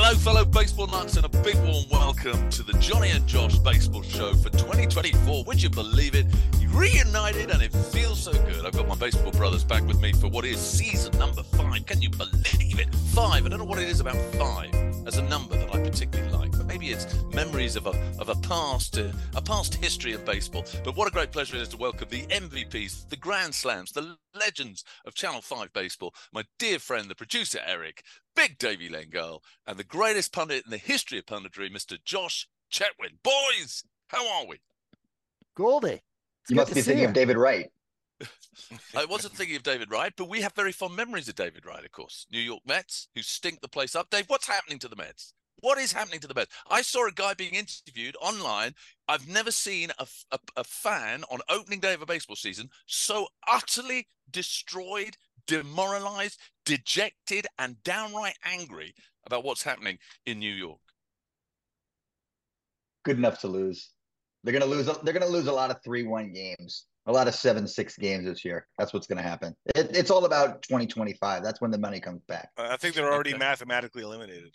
Hello, fellow baseball nuts, and a big warm welcome to the Johnny and Josh Baseball Show for 2024. Would you believe it? Reunited, and it feels so good. I've got my baseball brothers back with me for what is season number 5. Can you believe it? 5. I don't know what it is about 5 as a number that I particularly like, but maybe it's memories of a past history of baseball. But what a great pleasure it is to welcome the MVPs, the Grand Slams, the legends of Channel 5 baseball, my dear friend, the producer Eric, Big Davey Lengal, and the greatest pundit in the history of punditry, Mr. Josh Chetwynd. Boys, how are we? Goldie. You must be thinking of David Wright. I wasn't thinking of David Wright, but we have very fond memories of David Wright, of course. New York Mets, who stink the place up. Dave, what's happening to the Mets? What is happening to the Mets? I saw a guy being interviewed online. I've never seen a fan on opening day of a baseball season so utterly destroyed, demoralized, dejected, and downright angry about what's happening in New York. Good enough to lose. They're gonna lose a lot of 3-1 games, a lot of 7-6 games this year. That's what's gonna happen. It's all about 2025. That's when the money comes back. I think they're already mathematically eliminated.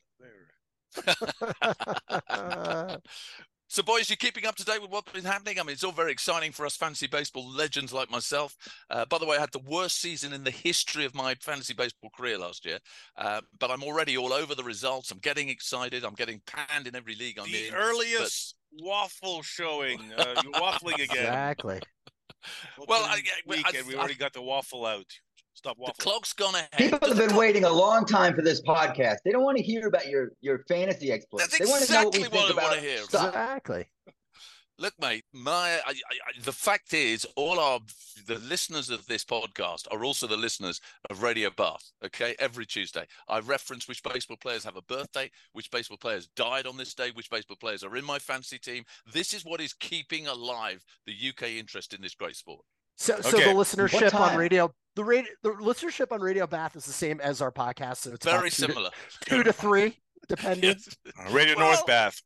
So, boys, you're keeping up to date with what's been happening? I mean, it's all very exciting for us fantasy baseball legends like myself. By the way, I had the worst season in the history of my fantasy baseball career last year. But I'm already all over the results. I'm getting excited. I'm getting panned in every league I'm in. The earliest waffle showing. You're waffling again. Exactly. Well, we already got the waffle out. Stop waffling. The clock's gone ahead. People have been waiting a long time for this podcast. They don't want to hear about your fantasy exploits. That's they want exactly to know what we think about to hear. Exactly. Look, mate, the fact is, the listeners of this podcast are also the listeners of Radio Bath, okay? Every Tuesday. I reference which baseball players have a birthday, which baseball players died on this day, which baseball players are in my fantasy team. This is what is keeping alive the UK interest in this great sport. So the listenership on radio, the listenership on Radio Bath is the same as our podcast. So it's very similar. 2 to 3, depending. Yes. Radio North Bath.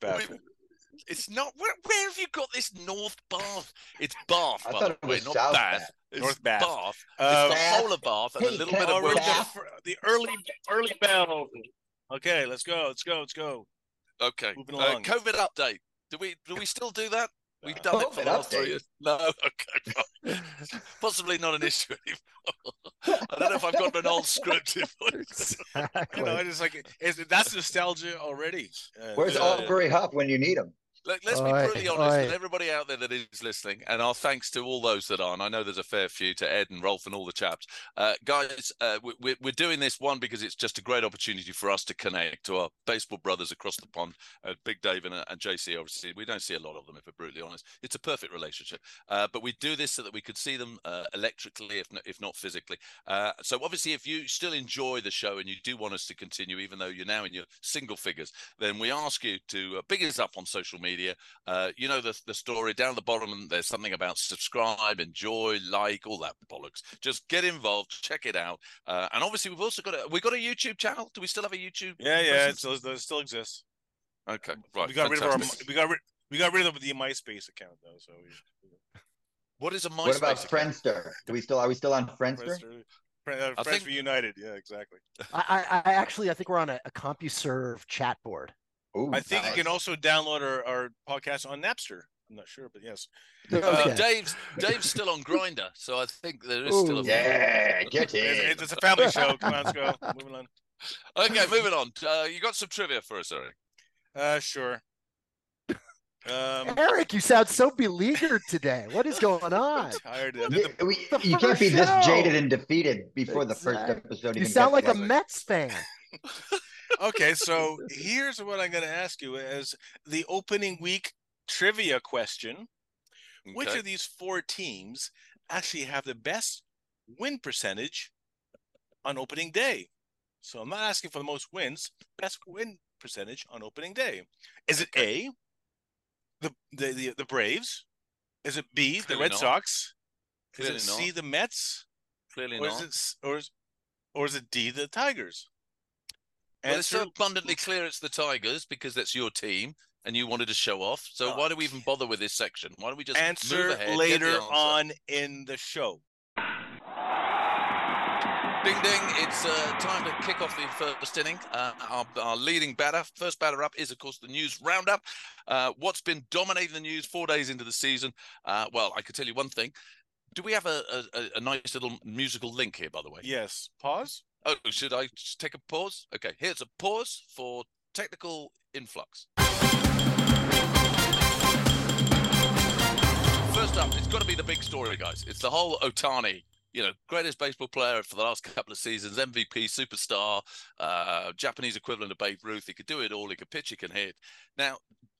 It's not. Where have you got this North Bath? It's Bath, I by thought the it way, was not South Bath. Bath. It's North Bath. Bath. It's the whole of Bath and a little bit of the early bell. Okay, let's go. Okay. Moving along. COVID update. Do we still do that? We've done it for the last 3 years. No, okay. Possibly not an issue anymore. I don't know if I've got an old script. Exactly. I just that's nostalgia already. Where's Aubrey Huff when you need him? Let's be brutally honest with everybody out there that is listening, and our thanks to all those that are, and I know there's a fair few, to Ed and Rolf and all the chaps. Guys, we're doing this, one, because it's just a great opportunity for us to connect to our baseball brothers across the pond, Big Dave and JC, obviously. We don't see a lot of them, if we're brutally honest. It's a perfect relationship. But we do this so that we could see them electrically, if not physically. So obviously, if you still enjoy the show and you do want us to continue, even though you're now in your single figures, then we ask you to big us up on social media. You know the story down at the bottom. There's something about subscribe, enjoy, like, all that bollocks. Just get involved, check it out, and obviously we've also got a YouTube channel. Do we still have a YouTube? Yeah, it still exists. Okay, right. We got rid of the MySpace account though. So what is a MySpace? What about account? Friendster? Are we still on Friendster? Friends Reunited. Yeah, exactly. I think we're on a CompuServe chat board. Ooh, I think you can also download our podcast on Napster. I'm not sure, but yes. Okay. Dave's still on Grindr, so I think there is still a get in. It's a family show. Come on, let's go. Moving on. Okay, moving on. You got some trivia for us, Eric? Sure. Eric, you sound so beleaguered today. What is going on? Tired. You can't be this jaded and defeated before the first episode. You sound like a Mets fan. Okay, so here's what I'm going to ask you as the opening week trivia question. Okay. Which of these 4 teams actually have the best win percentage on opening day? So I'm not asking for the most wins, best win percentage on opening day. Is it A, the Braves? Is it B, the Red Sox? Is it C, the Mets? Clearly not. Or is it D, the Tigers? Well, it's so abundantly clear it's the Tigers because that's your team and you wanted to show off. So why do we even bother with this section? Why don't we just answer move ahead, later on in the show? Ding ding! It's time to kick off the first inning. Our leading batter, first batter up, is of course the news roundup. What's been dominating the news 4 days into the season? Well, I could tell you one thing. Do we have a nice little musical link here, by the way? Yes. Pause. Oh, should I just take a pause? Okay, here's a pause for technical influx. First up, it's got to be the big story, guys. It's the whole Ohtani. Greatest baseball player for the last couple of seasons, MVP, superstar, Japanese equivalent of Babe Ruth. He could do it all. He could pitch, he can hit. Now,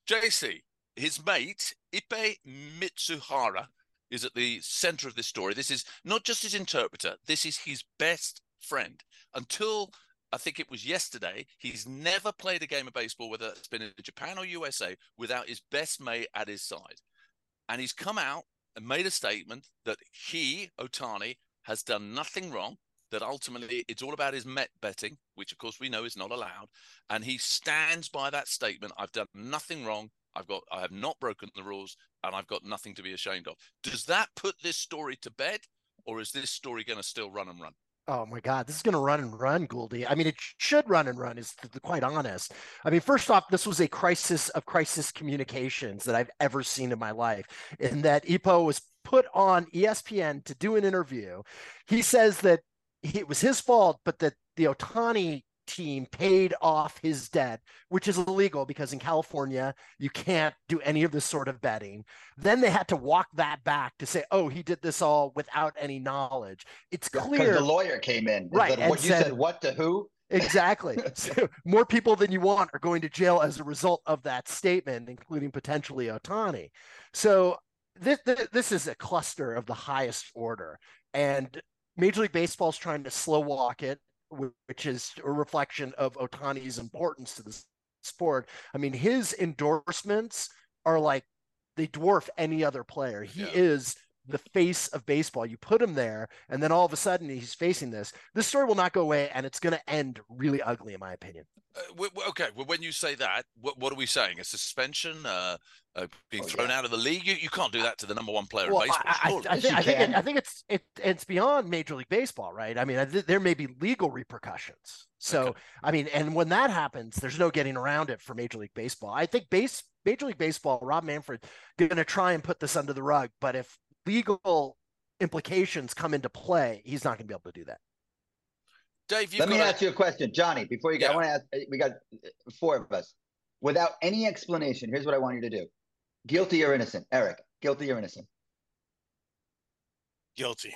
JC, his mate, Ippei Mitsuhara, is at the center of this story. This is not just his interpreter. This is his best friend. Until, I think it was yesterday, he's never played a game of baseball, whether it's been in Japan or USA, without his best mate at his side. And he's come out and made a statement that he, Ohtani, has done nothing wrong, that ultimately it's all about his Met betting, which of course we know is not allowed. And he stands by that statement. I've done nothing wrong. I have not broken the rules, and I've got nothing to be ashamed of. Does that put this story to bed, or is this story going to still run and run? Oh my God, this is going to run and run, Gouldy. I mean, it should run and run, is quite honest. I mean, first off, this was a crisis of crisis communications that I've ever seen in my life, in that Ippo was put on ESPN to do an interview. He says that it was his fault, but that the Ohtani team paid off his debt, which is illegal because in California, you can't do any of this sort of betting. Then they had to walk that back to say, oh, he did this all without any knowledge. It's clear. Because the lawyer came in. Right. What you said, what to who? Exactly. So more people than you want are going to jail as a result of that statement, including potentially Ohtani. So this is a cluster of the highest order. And Major League Baseball is trying to slow walk it, which is a reflection of Ohtani's importance to the sport. I mean, his endorsements are like, they dwarf any other player. He is the face of baseball. You put him there, and then all of a sudden he's facing this. This story will not go away, and it's going to end really ugly, in my opinion. Okay, well, when you say that, what are we saying? A suspension, being thrown out of the league? You can't do that to the number one player in baseball. I think it's beyond Major League Baseball, right? I mean, there may be legal repercussions. So, okay. I mean, and when that happens, there's no getting around it for Major League Baseball. I think Major League Baseball, Rob Manfred, going to try and put this under the rug, but if legal implications come into play, he's not going to be able to do that. Dave, let me ask you a question, Johnny, before you go. I want to ask, we got four of us. Without any explanation, here's what I want you to do. Guilty or innocent? Eric, guilty or innocent? Guilty.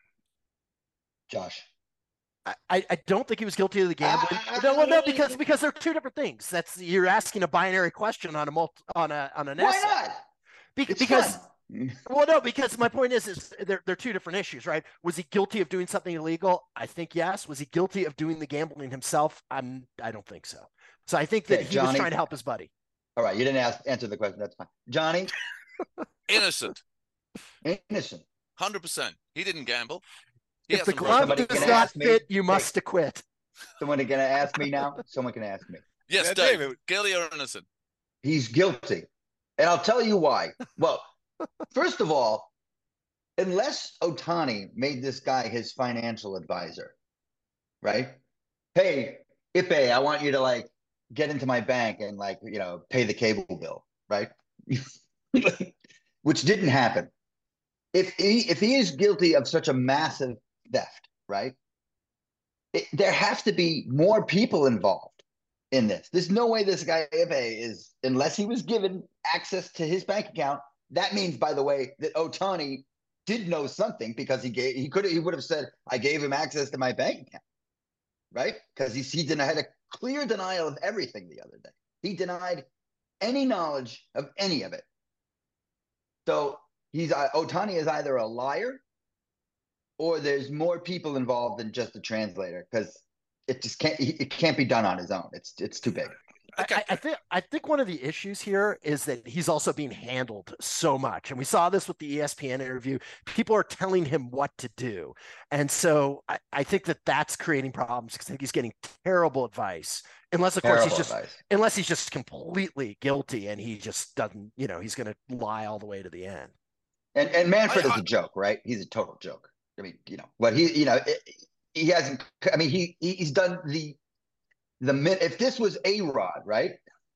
Josh? I don't think he was guilty of the gambling. No, because they're two different things. You're asking a binary question on an essay. Why not? Because well, no, because my point is they're two different issues, right? Was he guilty of doing something illegal? I think yes. Was he guilty of doing the gambling himself? I don't think so. So I think that he was trying to help his buddy. All right, you didn't answer the question. That's fine. Johnny? Innocent. Innocent. 100%. He didn't gamble. If the glove does not fit, you must acquit. Someone going to ask me now? Someone can ask me. Yes, Dave. Guilty or innocent? He's guilty. And I'll tell you why. Well, first of all, unless Ohtani made this guy his financial advisor, right? Hey, Ippei, I want you to get into my bank and pay the cable bill, right? Which didn't happen. If he is guilty of such a massive theft, right? There have to be more people involved in this. There's no way this guy Ippei is, unless he was given access to his bank account. That means, by the way, that Ohtani did know something, because he would have said, I gave him access to my bank account, right? Because he had a clear denial of everything the other day. He denied any knowledge of any of it. So Ohtani is either a liar, or there's more people involved than just a translator, because it can't be done on his own. It's too big. Okay. I think one of the issues here is that he's also being handled so much. And we saw this with the ESPN interview. People are telling him what to do. And so I think that's creating problems, because I think he's getting terrible advice. Unless, of course, he's just completely guilty and he just doesn't, he's going to lie all the way to the end. And Manfred is a joke, right? He's a total joke. I mean, but he hasn't. I mean, he's done the if this was A-Rod, right?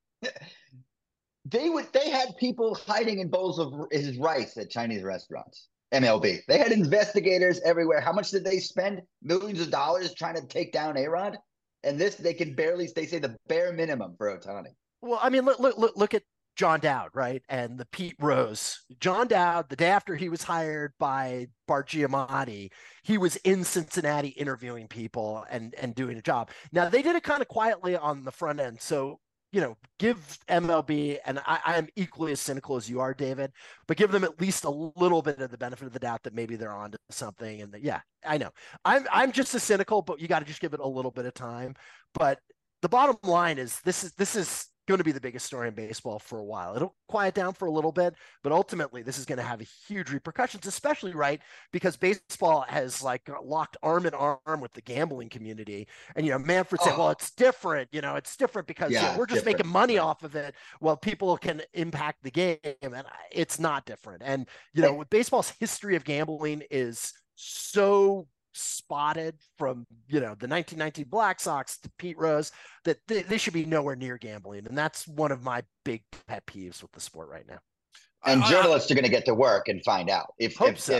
They had people hiding in bowls of his rice at Chinese restaurants. MLB. They had investigators everywhere. How much did they spend? Millions of dollars trying to take down A-Rod? And this, they can barely, they say the bare minimum for Ohtani. Well, I mean, look at John Dowd, right? And the Pete Rose. John Dowd, the day after he was hired by Bart Giamatti, he was in Cincinnati interviewing people and doing a job. Now, they did it kind of quietly on the front end. So, give MLB, and I am equally as cynical as you are, David, but give them at least a little bit of the benefit of the doubt that maybe they're onto something. And yeah, I know I'm just as cynical, but you got to just give it a little bit of time. But the bottom line is this is going to be the biggest story in baseball for a while. It'll quiet down for a little bit, but ultimately this is going to have huge repercussions, especially because baseball has locked arm in arm with the gambling community. And, Manfred said, well, it's different, it's different because we're just making money off of it. Well, people can impact the game, and it's not different. And, with baseball's history of gambling is so spotted from the 1919 Black Sox to Pete Rose that they should be nowhere near gambling, and that's one of my big pet peeves with the sport right now. And journalists are going to get to work and find out if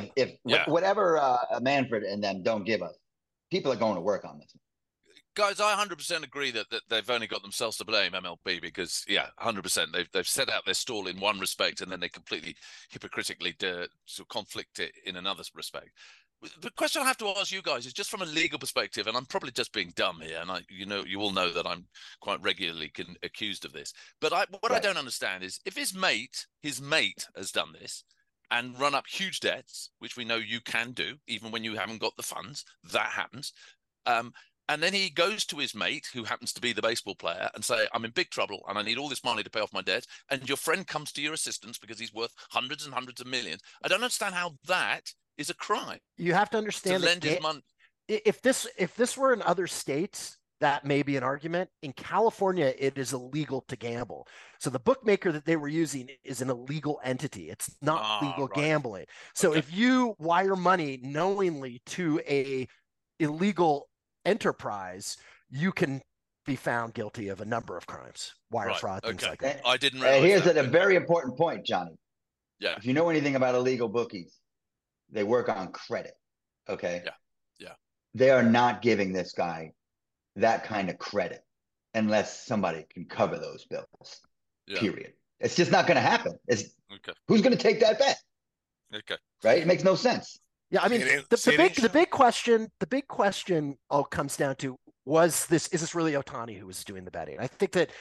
whatever Manfred and them don't give us, people are going to work on this. Guys, I 100% agree that they've only got themselves to blame, MLB, because 100% they've set out their stall in one respect and then they completely hypocritically sort of conflict it in another respect. The question I have to ask you guys is just from a legal perspective, and I'm probably just being dumb here, and you all know that I'm quite regularly accused of this. But what I don't understand is if his mate has done this and run up huge debts, which we know you can do, even when you haven't got the funds, that happens. And then he goes to his mate, who happens to be the baseball player, and say, I'm in big trouble and I need all this money to pay off my debt. And your friend comes to your assistance because he's worth hundreds and hundreds of millions. I don't understand how that is a crime. You have to understand that if this were in other states, that may be an argument. In California, it is illegal to gamble. So the bookmaker that they were using is an illegal entity. It's not legal gambling. So if you wire money knowingly to a illegal enterprise, you can be found guilty of a number of crimes, wire fraud, things like that. I didn't realize here's a very important point, Johnny. Yeah. If you know anything about illegal bookies, they work on credit. Okay. Yeah. They are not giving this guy that kind of credit unless somebody can cover those bills. Yeah. Period. It's just not going to happen. Who's going to take that bet? Okay. Right. It makes no sense. Yeah. I mean, the big question all comes down to, is this really Ohtani who was doing the betting? I think that,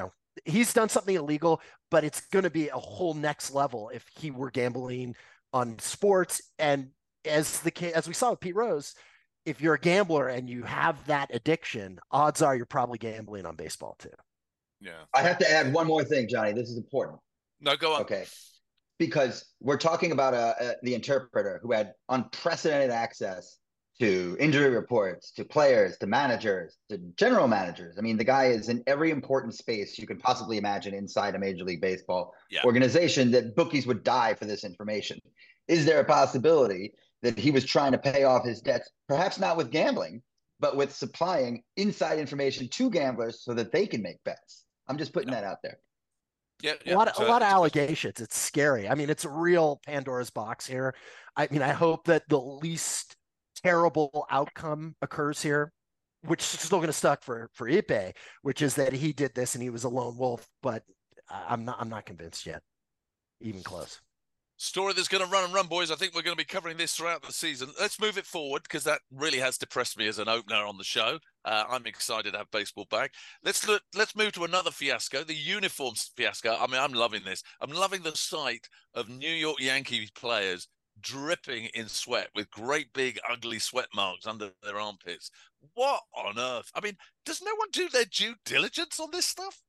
he's done something illegal, but it's going to be a whole next level if he were gambling on sports. And as we saw with Pete Rose, if you're a gambler and you have that addiction, odds are you're probably gambling on baseball too. Yeah. I have to add one more thing, Johnny. This is important. No, go on. Okay. Because we're talking about the interpreter who had unprecedented access to injury reports, to players, to managers, to general managers. I mean, the guy is in every important space you could possibly imagine inside a Major League Baseball organization, that bookies would die for this information. Is there a possibility that he was trying to pay off his debts, perhaps not with gambling, but with supplying inside information to gamblers so that they can make bets? I'm just putting that out there. Yeah, a lot of allegations. It's scary. I mean, it's a real Pandora's box here. I mean, I hope that the least terrible outcome occurs here, which is still going to suck for Ippei, which is that he did this and he was a lone wolf. But I'm not convinced yet, even close. Story that's going to run and run, boys. I think we're going to be covering this throughout the season. Let's move it forward because that really has depressed me as an opener on the show. I'm excited to have baseball back. Let's move to another fiasco, the uniforms fiasco. I mean, I'm loving this. I'm loving the sight of New York Yankees players dripping in sweat with great big ugly sweat marks under their armpits. What on earth? I mean, does no one do their due diligence on this stuff?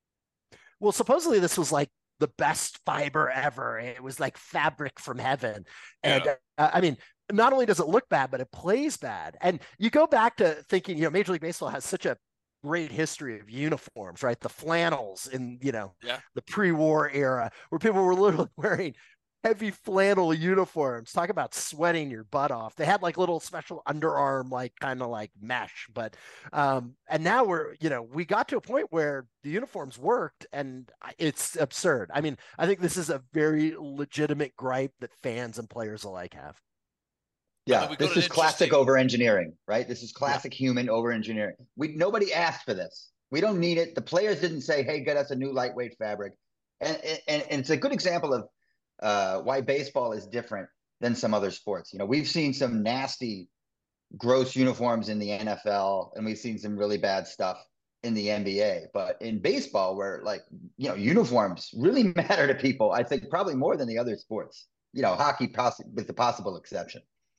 Well, supposedly this was like the best fiber ever. It was like fabric from heaven. And I mean, not only does it look bad, but it plays bad. And you go back to thinking, Major League Baseball has such a great history of uniforms, right? The flannels in, the pre-war era where people were literally wearing heavy flannel uniforms. Talk about sweating your butt off. They had like little special underarm, like kind of like mesh, but and now we got to a point where the uniforms worked, and it's absurd. I mean, I think this is a very legitimate gripe that fans and players alike have. Yeah, this is classic over engineering, right? This is classic human over engineering. Nobody asked for this. We don't need it. The players didn't say, "Hey, get us a new lightweight fabric," and it's a good example of why baseball is different than some other sports. We've seen some nasty, gross uniforms in the NFL, and we've seen some really bad stuff in the NBA. But in baseball, where uniforms really matter to people, I think probably more than the other sports. Hockey with the possible exception.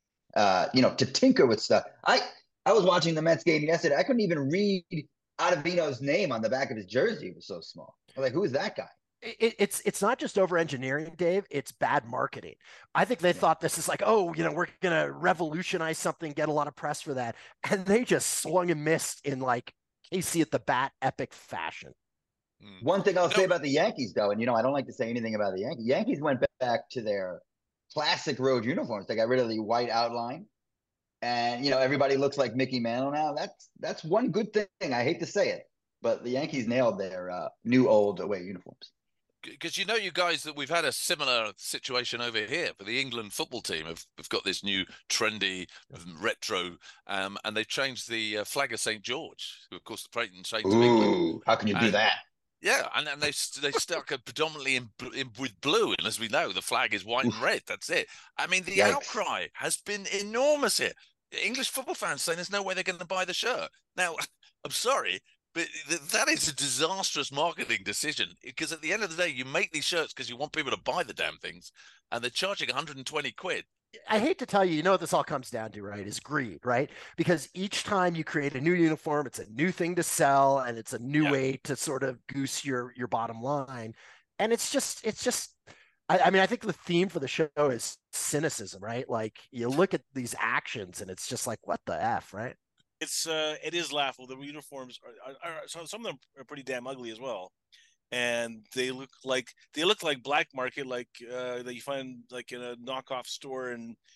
To tinker with stuff. I was watching the Mets game yesterday. I couldn't even read Ottavino's name on the back of his jersey. It was so small. I'm like, who is that guy? It's not just over engineering, Dave. It's bad marketing. I think they thought this is like, we're going to revolutionize something, get a lot of press for that. And they just swung and missed in like Casey at the bat epic fashion. One thing I'll say about the Yankees, though, and I don't like to say anything about the Yankees. Yankees went back to their classic road uniforms. They got rid of the white outline, and everybody looks like Mickey Mantle now. That's one good thing. I hate to say it, but the Yankees nailed their new old away uniforms. Because you guys, that we've had a similar situation over here for the England football team. We've got this new trendy retro, and they've changed the flag of St. George, who of course the patron saint of England. How can you do that? Yeah, and they stuck it predominantly with blue, and as we know, the flag is white and red. That's it. I mean, the outcry has been enormous here. English football fans saying there's no way they're going to buy the shirt. Now, I'm sorry, but that is a disastrous marketing decision, because at the end of the day, you make these shirts because you want people to buy the damn things, and they're charging 120 quid. I hate to tell you, what this all comes down to, right, is greed, right? Because each time you create a new uniform, it's a new thing to sell, and it's a new way to sort of goose your bottom line. And it's just, I mean, I think the theme for the show is cynicism, right? Like, you look at these actions and it's just like, what the F, right? It is laughable. The uniforms are some of them are pretty damn ugly as well. And they look like black market, like that you find like in a knockoff store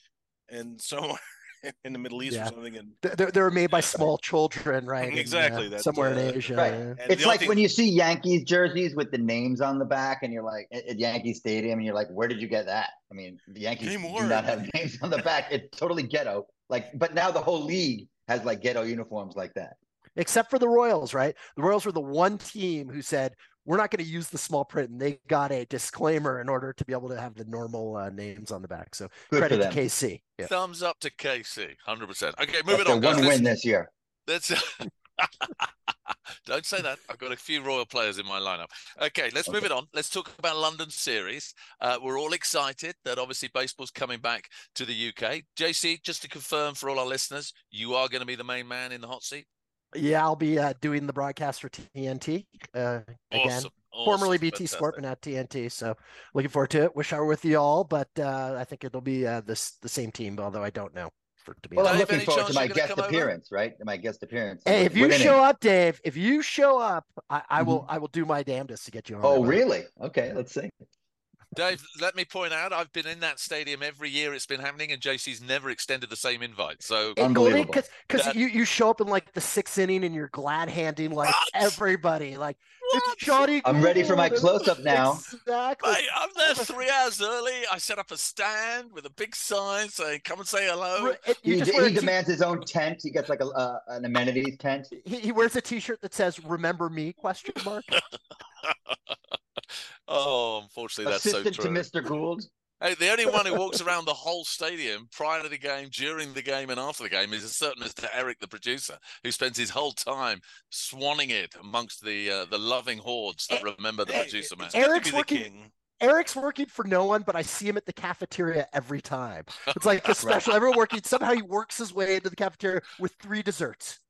and somewhere in the Middle East or something. And they're made by small children, right? Exactly. Somewhere in Asia. Right. Yeah. It's like when you see Yankees jerseys with the names on the back, and you're like at Yankee Stadium, and you're like, where did you get that? I mean, the Yankees do not have names on the back. It's totally ghetto. But now the whole league has like ghetto uniforms like that. Except for the Royals, right? The Royals were the one team who said, we're not going to use the small print, and they got a disclaimer in order to be able to have the normal names on the back. So good credit to KC. Yeah. Thumbs up to KC, 100%. Okay, moving on. One win this year. That's don't say that. I've got a few Royal players in my lineup. Okay, let's move it on. Let's talk about London series. We're all excited that obviously baseball's coming back to the UK. JC, just to confirm for all our listeners, you are going to be the main man in the hot seat? Yeah, I'll be doing the broadcast for TNT again. Awesome. Formerly BT Sport, but now TNT. So looking forward to it. Wish I were with you all, but I think it'll be the same team, although I don't know. I'm looking forward to my guest appearance, right? My guest appearance. Hey, if you show up, Dave, I will do my damnedest to get you on. Oh, really? Okay, let's see. Dave, let me point out, I've been in that stadium every year it's been happening, and JC's never extended the same invite. So unbelievable. Because you show up in like the 6th inning and you're glad handing like everybody. Like, it's Johnny. I'm ready for my close-up now. Exactly. Mate, I'm there 3 hours early. I set up a stand with a big sign saying, come and say hello. He demands his own tent. He gets like an amenities tent. He wears a T-shirt that says, remember me, ? Oh, unfortunately, that's Assistant so true. To Mr. Gould. Hey, the only one who walks around the whole stadium prior to the game, during the game, and after the game is a certain Mr. Eric, the producer, who spends his whole time swanning it amongst the loving hordes that remember the producer man. Eric's working for no one, but I see him at the cafeteria every time. It's like a special. Everyone working. Somehow he works his way into the cafeteria with 3 desserts.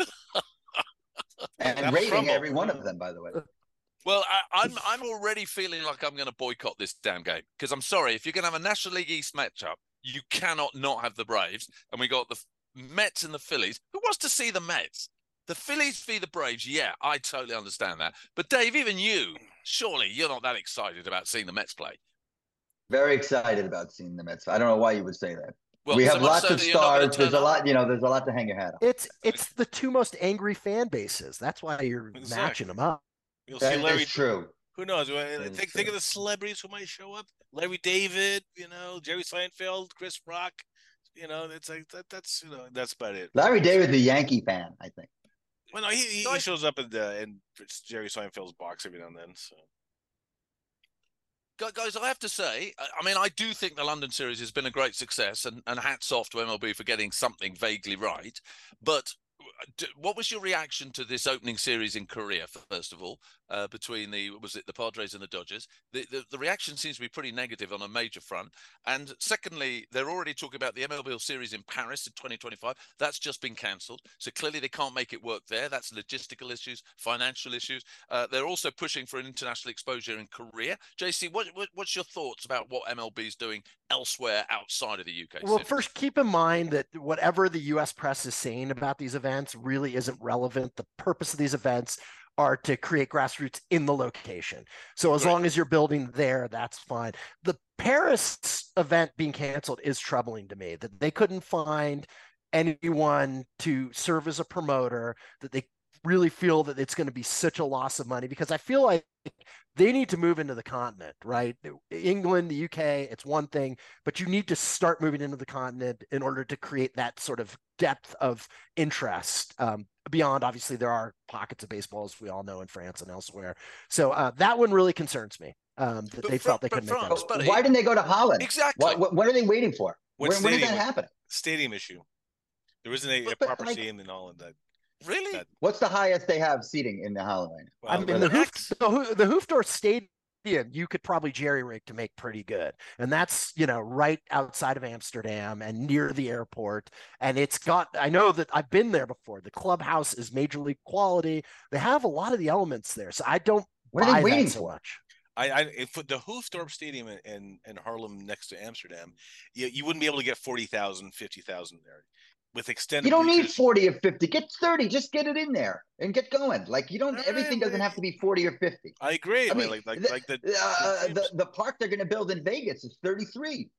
And rating every one of them, by the way. Well, I'm already feeling like I'm going to boycott this damn game, because I'm sorry, if you're going to have a National League East matchup, you cannot not have the Braves, and we got the Mets and the Phillies. Who wants to see the Mets? The Phillies v the Braves, yeah, I totally understand that. But Dave, even you, surely you're not that excited about seeing the Mets play. Very excited about seeing the Mets. I don't know why you would say that. Well, we so have much lots so of that you're not gonna stars. There's turn a up? lot, there's a lot to hang your hat on. It's the two most angry fan bases. That's why you're matching them up. You'll see That Larry. is true. Who knows? That is Think true. of the celebrities who might show up. Larry David, Jerry Seinfeld, Chris Rock. It's like that's that's about it. Larry David's a Yankee fan, I think. Well, no, he shows up in Jerry Seinfeld's box every now and then. So. Guys, I have to say, I mean, I do think the London series has been a great success, and hats off to MLB for getting something vaguely right. But what was your reaction to this opening series in Korea, first of all, between the Padres and the Dodgers? The reaction seems to be pretty negative on a major front. And secondly, they're already talking about the MLB series in Paris in 2025. That's just been cancelled. So clearly they can't make it work there. That's logistical issues, financial issues. They're also pushing for an international exposure in Korea. JC, what's your thoughts about what MLB is doing elsewhere outside of the UK? Well, first, keep in mind that whatever the U.S. press is saying about these events really isn't relevant. The purpose of these events are to create grassroots in the location. So as long as you're building there, that's fine. The Paris event being canceled is troubling to me, that they couldn't find anyone to serve as a promoter, that they really feel that it's going to be such a loss of money, because I feel like they need to move into the continent, right? England, the UK, it's one thing, but you need to start moving into the continent in order to create that sort of depth of interest. Beyond, obviously, there are pockets of baseball, as we all know, in France and elsewhere. So that one really concerns me, that they felt they couldn't make that work. Why didn't they go to Holland? Exactly. What are they waiting for? When did that happen? Stadium issue. There isn't a proper stadium in Holland that. Really? What's the highest they have seating in the Holland? Well, I mean, the Hoofddorp Stadium, you could probably jerry-rig to make pretty good. And that's, right outside of Amsterdam and near the airport. And I know that I've been there before. The clubhouse is major league quality. They have a lot of the elements there. So I don't buy that so much. If the Hoofddorp Stadium in Haarlem next to Amsterdam, you wouldn't be able to get 40,000, 50,000 there. With extended, you don't need 40 or 50. Get 30. Just get it in there and get going. Like everything doesn't have to be 40 or 50. I agree. I mean, like the park they're going to build in Vegas is 33.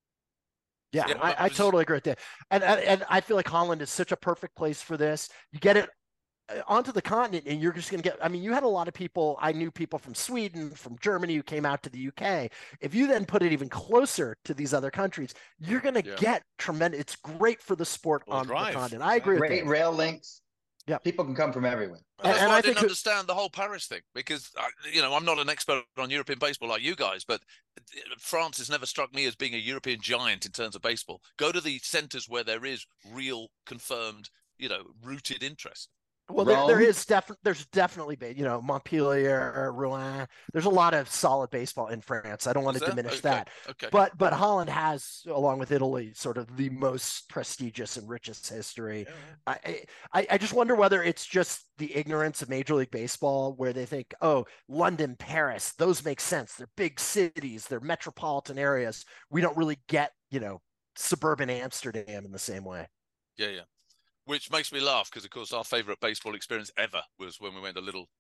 Yeah, I totally agree with that. And I feel like Holland is such a perfect place for this. You get it onto the continent, and you're just going to get, I mean, you had a lot of people, I knew people from Sweden, from Germany, who came out to the UK. If you then put it even closer to these other countries, you're going to get tremendous, it's great for the sport on the continent. I agree with that. Great rail links. Yeah, people can come from everywhere. That's why I didn't understand the whole Paris thing, because I'm not an expert on European baseball like you guys, but France has never struck me as being a European giant in terms of baseball. Go to the centers where there is real confirmed, rooted interest. Well, there's definitely been, Montpellier, Rouen. There's a lot of solid baseball in France. I don't want to diminish that. Okay. But Holland has, along with Italy, sort of the most prestigious and richest history. Yeah. I just wonder whether it's just the ignorance of Major League Baseball, where they think, oh, London, Paris, those make sense. They're big cities. They're metropolitan areas. We don't really get, suburban Amsterdam in the same way. Yeah. Which makes me laugh because, of course, our favorite baseball experience ever was when we went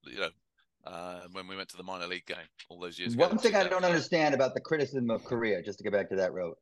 when we went to the minor league game all those years ago. One thing I don't understand about the criticism of Korea, just to get back to that road,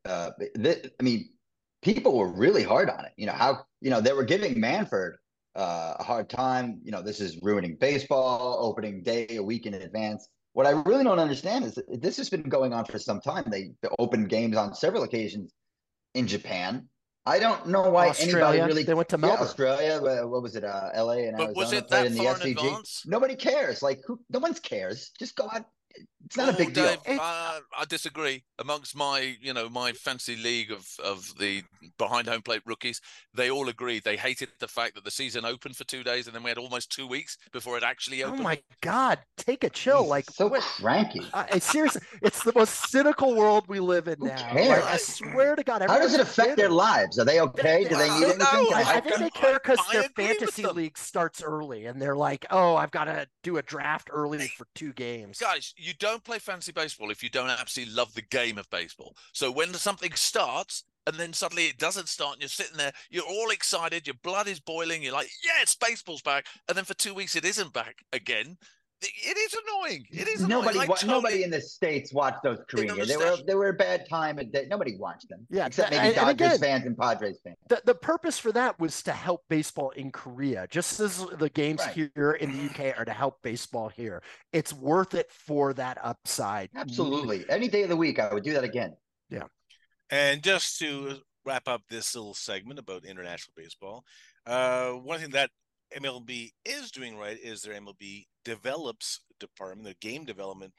people were really hard on it. They were giving Manfred a hard time. This is ruining baseball, opening day a week in advance. What I really don't understand is that this has been going on for some time. They opened games on several occasions in Japan. I don't know why anybody really. They went to Melbourne. Australia. What was it? LA and Arizona. Was it that in the far SCG. in advance? Nobody cares. No one cares. Just go out. It's not a big deal. I disagree. Amongst my fancy league of the behind home plate rookies, they all agreed they hated the fact that the season opened for 2 days and then we had almost 2 weeks before it actually opened. Oh my God, take a chill. Cranky. Seriously, it's the most cynical world we live in now. I swear to God. How does it affect their lives? Are they okay? Do they need anything? I think they care because their fantasy league starts early and they're like, oh, I've got to do a draft early for 2 games. Guys, you don't play fantasy baseball if you don't absolutely love the game of baseball. So when something starts and then suddenly it doesn't start and you're sitting there, you're all excited, your blood is boiling, you're like, yes, baseball's back. And then for 2 weeks it isn't back again. It is annoying. It is nobody. annoying. Like Nobody in the States watched those Korea. They were a bad time. Nobody watched them. Yeah, except maybe Dodgers fans and Padres fans. The purpose for that was to help baseball in Korea, just as the games here in the UK are to help baseball here. It's worth it for that upside. Absolutely. Any day of the week, I would do that again. Yeah. And just to wrap up this little segment about international baseball, one thing that MLB is doing right is their MLB develops department, their game development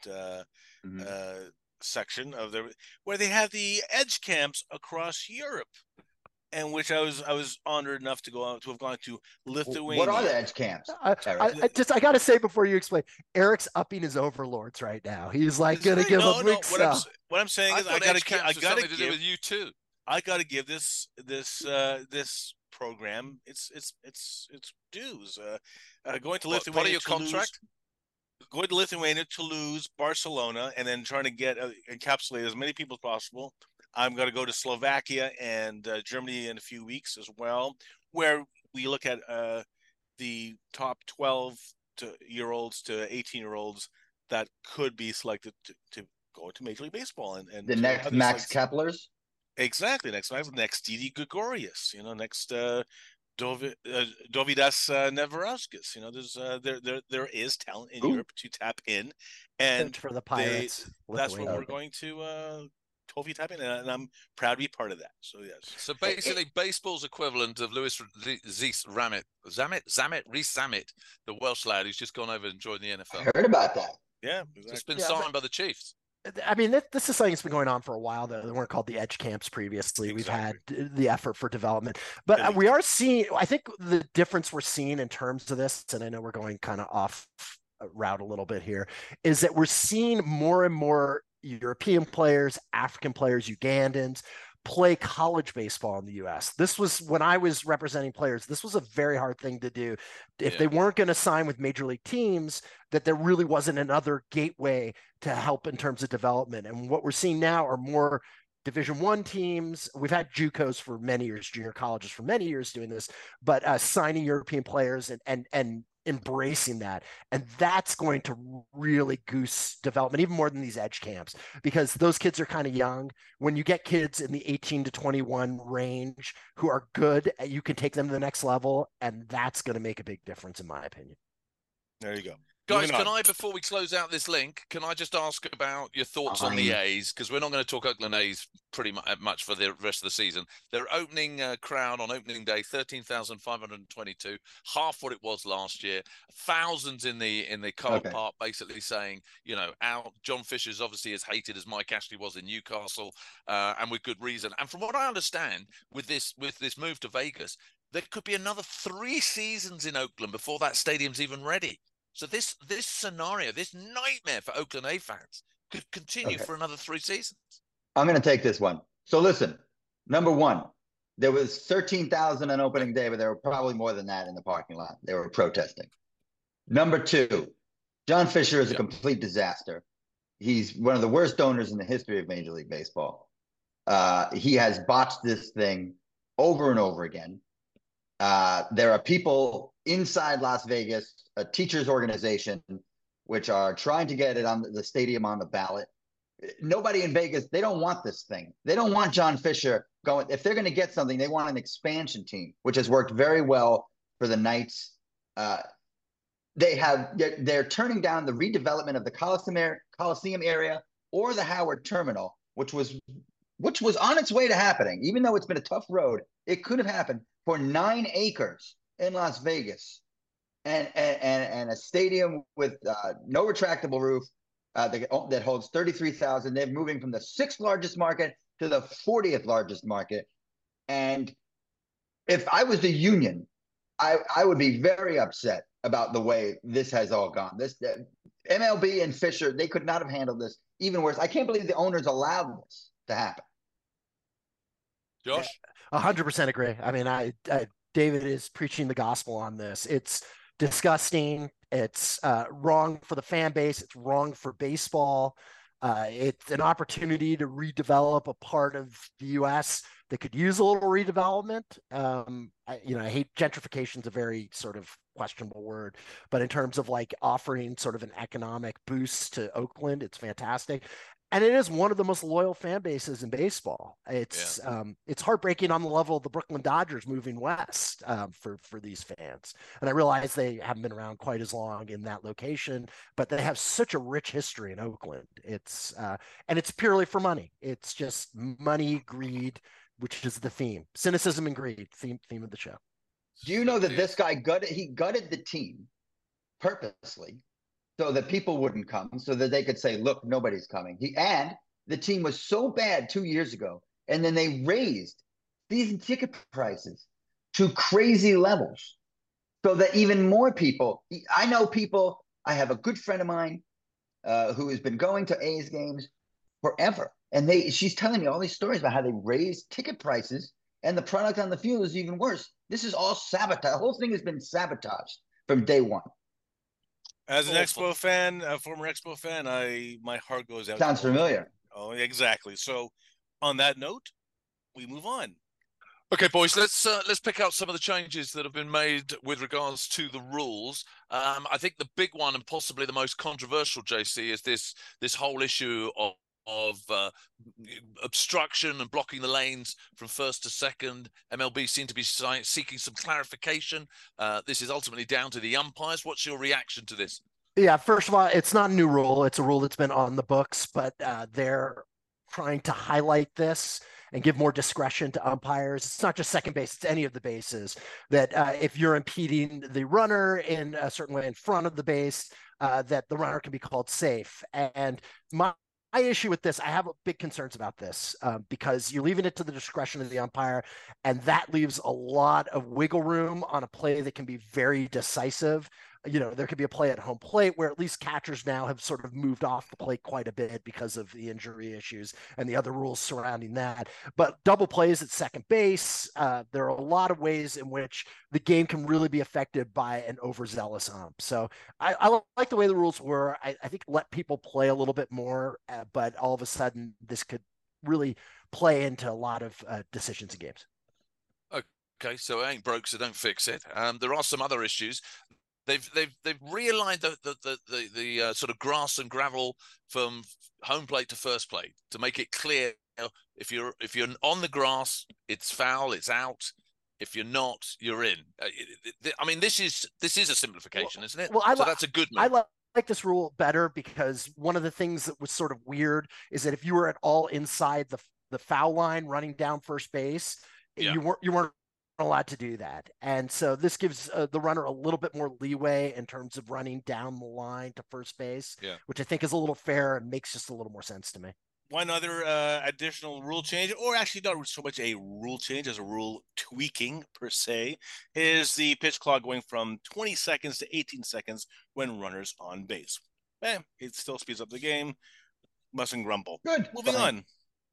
section of their, where they have the edge camps across Europe, and which I was honored enough to have gone to Lithuania. What are the edge camps? I got to say before you explain, Eric's upping his overlords right now. He's like going to give a big sell. What I'm saying is I got to do with you too. I got to give this program its dues. Going to Lithuania, part of your contract. Going to Lithuania, Toulouse, Barcelona, and then trying to get encapsulate as many people as possible. I'm going to go to Slovakia and Germany in a few weeks as well, where we look at the top 12-year-olds to 18-year-olds that could be selected to go to Major League Baseball. And the next Max Keplers? Exactly. Next Didi Gregorius, next Dovydas Neverauskas. There is talent in Europe to tap in, and for the Pirates, that's what we're going to totally tap in, and I'm proud to be part of that. So yes. So basically, baseball's equivalent of Louis Zamet, the Welsh lad who's just gone over and joined the NFL. I heard about that. Yeah, exactly. It's been signed by the Chiefs. I mean, this is something that's been going on for a while, though. They weren't called the edge camps previously. Exactly. We've had the effort for development. But we are seeing, I think the difference we're seeing in terms of this, and I know we're going kind of off route a little bit here, is that we're seeing more and more European players, African players, Ugandans play college baseball in the US. This was when I was representing players. This was a very hard thing to do. If they weren't going to sign with major league teams, that there really wasn't another gateway to help in terms of development. And what we're seeing now are more Division I teams. We've had JUCOs for many years, junior colleges for many years doing this, but signing European players and embracing that. And that's going to really goose development even more than these edge camps, because those kids are kind of young. When you get kids in the 18 to 21 range who are good, you can take them to the next level. And that's going to make a big difference, in my opinion. There you go. Guys, can I, before we close out this link, can I just ask about your thoughts on the A's? Because we're not going to talk Oakland A's pretty much for the rest of the season. Their opening crowd on opening day, 13,522, half what it was last year. Thousands in the car park, basically saying, John Fisher's obviously as hated as Mike Ashley was in Newcastle, and with good reason. And from what I understand, with this move to Vegas, there could be another 3 seasons in Oakland before that stadium's even ready. So this scenario, this nightmare for Oakland A fans could continue for another 3 seasons. I'm going to take this one. So listen, number one, there was 13,000 on opening day, but there were probably more than that in the parking lot. They were protesting. Number two, John Fisher is a complete disaster. He's one of the worst owners in the history of Major League Baseball. He has botched this thing over and over again. There are people inside Las Vegas, a teachers organization, which are trying to get it on the stadium on the ballot. Nobody in Vegas, they don't want this thing. They don't want John Fisher going. If they're going to get something, they want an expansion team, which has worked very well for the Knights. They're turning down the redevelopment of the Coliseum area or the Howard Terminal, which was on its way to happening. Even though it's been a tough road, it could have happened for 9 acres in Las Vegas, and a stadium with no retractable roof that holds 33,000. They're moving from the 6th largest market to the 40th largest market. And if I was the union, I would be very upset about the way this has all gone. MLB and Fisher, they could not have handled this even worse. I can't believe the owners allowed this to happen. Josh? 100% agree. I mean, David is preaching the gospel on this. It's disgusting. It's wrong for the fan base. It's wrong for baseball. It's an opportunity to redevelop a part of the U.S. that could use a little redevelopment. I hate gentrification is a very sort of questionable word, but in terms of like offering sort of an economic boost to Oakland, it's fantastic. And it is one of the most loyal fan bases in baseball. It's heartbreaking on the level of the Brooklyn Dodgers moving west for these fans. And I realize they haven't been around quite as long in that location, but they have such a rich history in Oakland. And it's purely for money. It's just money, greed, which is the theme. Cynicism and greed, theme of the show. Do you know that this guy gutted the team purposely so that people wouldn't come, so that they could say, look, nobody's coming. And the team was so bad 2 years ago, and then they raised season ticket prices to crazy levels so that even more people, I know people, I have a good friend of mine who has been going to A's games forever. And she's telling me all these stories about how they raised ticket prices and the product on the field is even worse. This is all sabotage. The whole thing has been sabotaged from day one. As an Expo fan, a former Expo fan, my heart goes out. Sounds familiar. Oh, exactly. So on that note, we move on. Okay, boys, let's pick out some of the changes that have been made with regards to the rules. I think the big one and possibly the most controversial, JC, is this whole issue of obstruction and blocking the lanes from first to second. MLB seem to be seeking some clarification. This is ultimately down to the umpires. What's your reaction to this? Yeah, first of all, it's not a new rule. It's a rule that's been on the books, but they're trying to highlight this and give more discretion to umpires. It's not just second base, it's any of the bases, that if you're impeding the runner in a certain way in front of the base, that the runner can be called safe. And my issue with this, I have big concerns about this because you're leaving it to the discretion of the umpire, and that leaves a lot of wiggle room on a play that can be very decisive. There could be a play at home plate where at least catchers now have sort of moved off the plate quite a bit because of the injury issues and the other rules surrounding that. But double plays at second base, there are a lot of ways in which the game can really be affected by an overzealous ump. So I like the way the rules were. I think let people play a little bit more, but all of a sudden this could really play into a lot of decisions in games. Okay, so it ain't broke, so don't fix it. There are some other issues. They've realigned the sort of grass and gravel from home plate to first plate to make it clear if you're on the grass, it's foul, it's out. If you're not, you're in. I mean, this is a simplification, isn't it? Well, so that's a good move. I like this rule better because one of the things that was sort of weird is that if you were at all inside the foul line running down first base, you weren't allowed to do that. And so this gives the runner a little bit more leeway in terms of running down the line to first base, which I think is a little fair and makes just a little more sense to me. One other additional rule change, or actually not so much a rule change as a rule tweaking per se, is the pitch clock going from 20 seconds to 18 seconds when runners on base. It still speeds up the game. Mustn't grumble. Good. Moving on.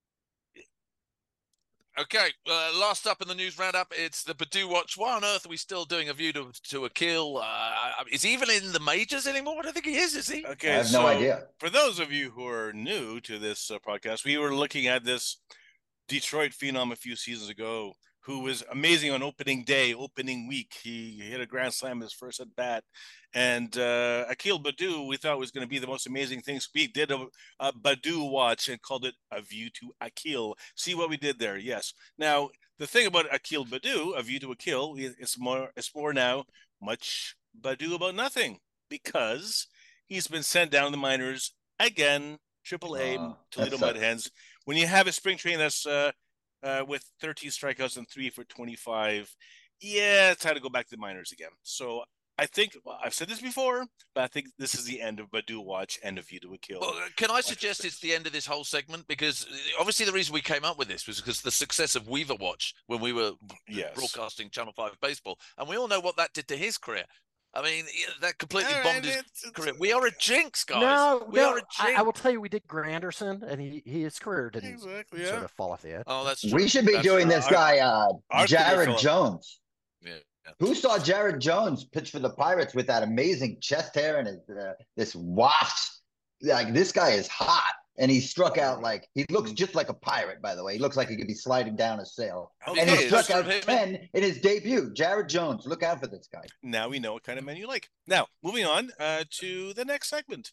Okay, last up in the news roundup, it's the Baddoo Watch. Why on earth are we still doing A View to a Kill? Is he even in the majors anymore? I don't think he is he? Okay, I have no idea. For those of you who are new to this podcast, we were looking at this Detroit phenom a few seasons ago who was amazing on opening day, opening week. He hit a grand slam his first at bat. And Akil Baddoo, we thought was going to be the most amazing thing. So we did a Baddoo Watch and called it A View to Akil. See what we did there? Yes. Now, the thing about Akil Baddoo, A View to Akil, it's more now much Baddoo about nothing, because he's been sent down to the minors again, AAA, Toledo Mud Hens. When you have a spring training that's with 13 strikeouts and 3 for 25, it's time to go back to the minors again. So I think, I've said this before, but I think this is the end of Baddoo Watch and A View to a Kill. Well, can I suggest it's the end of this whole segment? Because obviously the reason we came up with this was because the success of Weaver Watch when we were broadcasting Channel 5 baseball. And we all know what that did to his career. I mean, that completely bombed his career. We are a jinx, guys. We are a jinx. I will tell you, we did Granderson, and his career didn't sort of fall off the edge. Oh, that's true. We should be doing this guy, Jared Jones. Yeah. Who saw Jared Jones pitch for the Pirates with that amazing chest hair and his this waft? Like, this guy is hot. and he struck out like he looks just like a pirate. By the way, he looks like he could be sliding down a sail. Okay, and he struck out 10 in his debut. Jared Jones, look out for this guy. Now we know what kind of man you like. Now moving on to the next segment.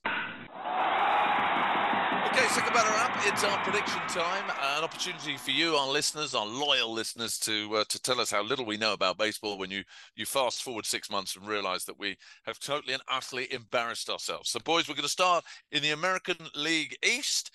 Okay, second batter up. It's our prediction time. An opportunity for you, our listeners, our loyal listeners, to tell us how little we know about baseball when you fast forward 6 months and realize that we have totally and utterly embarrassed ourselves. So, boys, we're going to start in the American League East.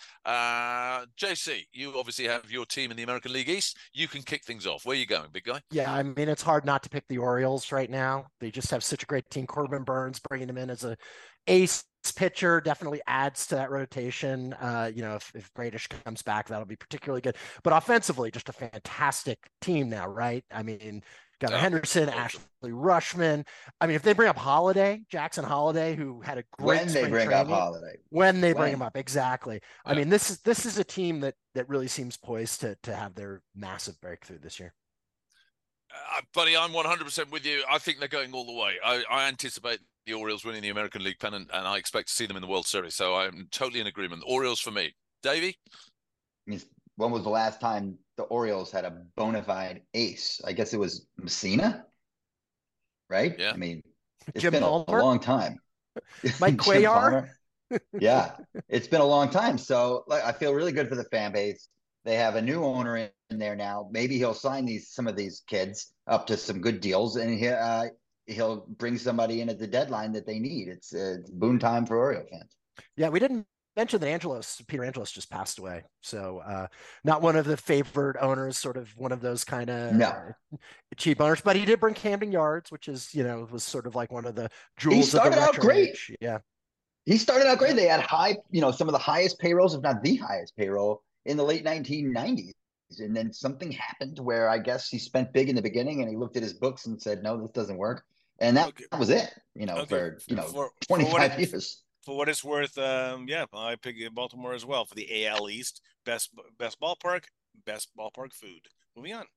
JC, you obviously have your team in the American League East. You can kick things off. Where are you going, big guy? Yeah, I mean, it's hard not to pick the Orioles right now. They just have such a great team. Corbin Burns, bringing him in as a ace pitcher, definitely adds to that rotation. If Bradish comes back, that'll be particularly good. But offensively, just a fantastic team now, right? I mean, Gunnar Henderson, Ashley Rutschman. I mean, if they bring up Jackson Holliday, who had a great when they bring up Holliday, when they bring him up, exactly. Yeah. I mean, this is a team that really seems poised to have their massive breakthrough this year. Buddy, I'm 100% with you. I think they're going all the way. I anticipate the Orioles winning the American League pennant, and I expect to see them in the World Series. So I'm totally in agreement. Orioles for me. Davey? When was the last time the Orioles had a bona fide ace? I guess it was Messina, right? Yeah. I mean, it's Jim been a long time. Mike Cuellar? Yeah, it's been a long time. So I feel really good for the fan base. They have a new owner in there now. Maybe he'll sign some of these kids up to some good deals, and he'll bring somebody in at the deadline that they need. It's boon time for Oriole fans. Yeah, we didn't mention that Peter Angelos just passed away. So not one of the favored owners, sort of one of those kind of cheap owners, but he did bring Camden Yards, which is, was sort of like one of the jewels. He started out great. Age. Yeah. He started out great. They had some of the highest payrolls, if not the highest payroll in the late 1990s. And then something happened where I guess he spent big in the beginning and he looked at his books and said, no, this doesn't work. And that was it, for 25 years. For what it's worth, I pick Baltimore as well for the AL East. Best ballpark food. Moving on.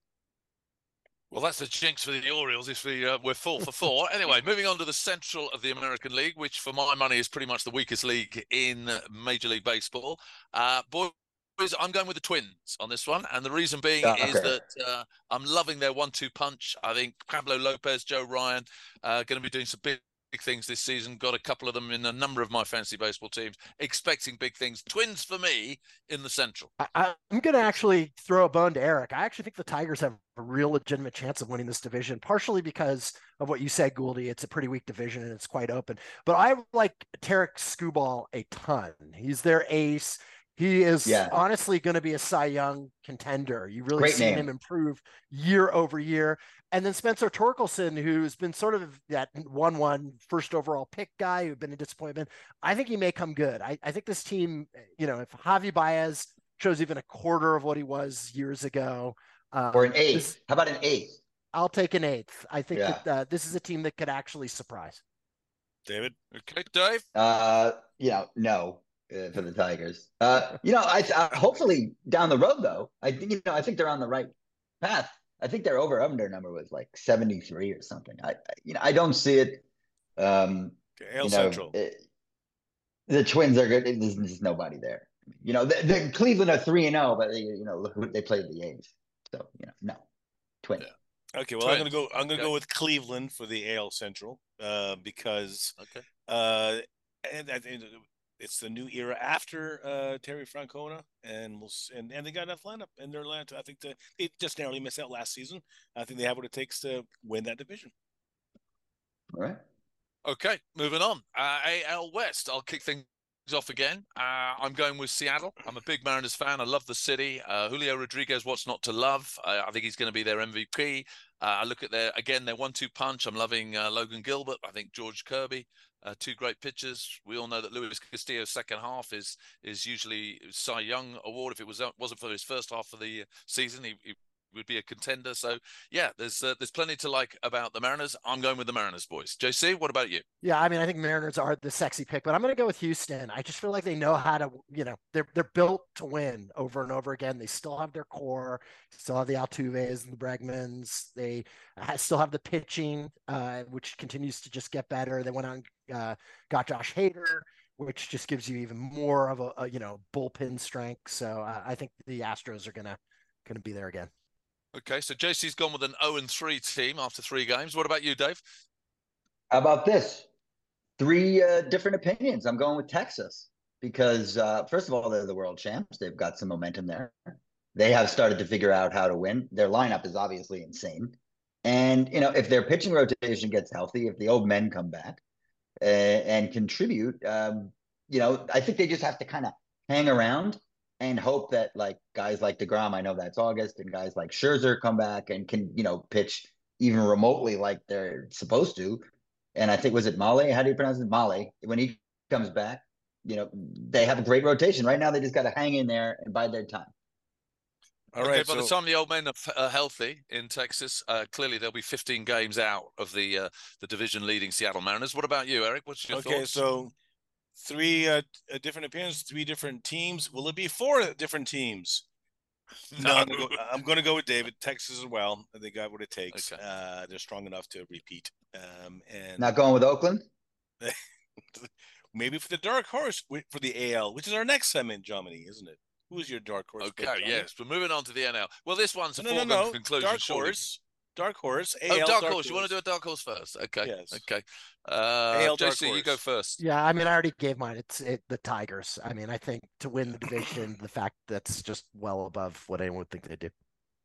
Well, that's a jinx for the Orioles if we're 4 for 4. Anyway, moving on to the Central of the American League, which for my money is pretty much the weakest league in Major League Baseball. Boys, I'm going with the Twins on this one. And the reason being is that I'm loving their 1-2 punch. I think Pablo Lopez, Joe Ryan going to be doing some big things this season. Got a couple of them in a number of my fantasy baseball teams, expecting big things. Twins for me in the Central. I'm going to actually throw a bone to Eric. I actually think the Tigers have a real legitimate chance of winning this division, partially because of what you said, Gouldy. It's a pretty weak division and it's quite open. But I like Tarek Skubal a ton. He's their ace. He is honestly going to be a Cy Young contender. You really see him improve year over year. And then Spencer Torkelson, who's been sort of that 1-1 first overall pick guy who's been a disappointment. I think he may come good. I think this team, if Javi Baez shows even a quarter of what he was years ago. Or an eighth. How about an eighth? I'll take an eighth. I think that this is a team that could actually surprise. David? Okay, Dave? No. For the Tigers, I hopefully down the road though. I think they're on the right path. I think their over/under number was like 73 or something. I don't see it. AL Central. The Twins are good. There's nobody there. The Cleveland are 3-0, but they played the A's. So no Twins. Yeah. Okay, well, Twins. I'm gonna go with Cleveland for the AL Central because it's the new era after Terry Francona, and they got enough lineup in their lineup. I think they just narrowly missed out last season. I think they have what it takes to win that division. All right. Okay, moving on. AL West. I'll kick things off again. I'm going with Seattle. I'm a big Mariners fan. I love the city. Julio Rodriguez, what's not to love? I think he's going to be their MVP. I look at their 1-2 punch. I'm loving Logan Gilbert. I think George Kirby. Two great pitchers. We all know that Luis Castillo's second half is usually Cy Young award. If it wasn't for his first half of the season, he would be a contender. So yeah, there's plenty to like about the Mariners. I'm going with the Mariners, boys. JC, what about you? Yeah, I mean, I think Mariners are the sexy pick, but I'm going to go with Houston. I just feel like they know how to, they're built to win over and over again. They still have their core, still have the Altuves and the Bregmans. They still have the pitching, which continues to just get better. They went on, got Josh Hader. which just gives you even more of a bullpen strength. So I think the Astros are gonna be there again. Okay, so JC's gone with an 0-3 team after 3 games. What about you, Dave? How about this? 3 different opinions. I'm going with Texas because, first of all, they're the world champs. They've got some momentum there. They have started to figure out how to win. Their lineup is obviously insane. And, if their pitching rotation gets healthy, if the old men come back and contribute, I think they just have to kind of hang around and hope that guys like DeGrom, I know that's August, and guys like Scherzer come back and can, pitch even remotely like they're supposed to. And I think, was it Male? How do you pronounce it? Male. When he comes back, they have a great rotation. Right now, they just got to hang in there and bide their time. All right. By the time the old men are healthy in Texas, clearly they'll be 15 games out of the division-leading Seattle Mariners. What about you, Eric? What's your thoughts? Okay, so 3 different opinions, 3 different teams. Will it be 4 different teams? No, I'm going to go with David. Texas as well. They got what it takes. Okay. They're strong enough to repeat. And not going with Oakland? Maybe for the dark horse for the AL, which is our next segment, Jomini, isn't it? Who is your dark horse? Okay, yes. We're moving on to the NL. Well, this one's a foregone conclusion. Dark horse. Dark horse. AL, dark horse. You want to do a dark horse first? Okay. Yes. Okay. AL JC, you go first. Yeah, I mean, I already gave mine. It's the Tigers. I mean, I think to win the division, the fact that's just well above what anyone would think they do.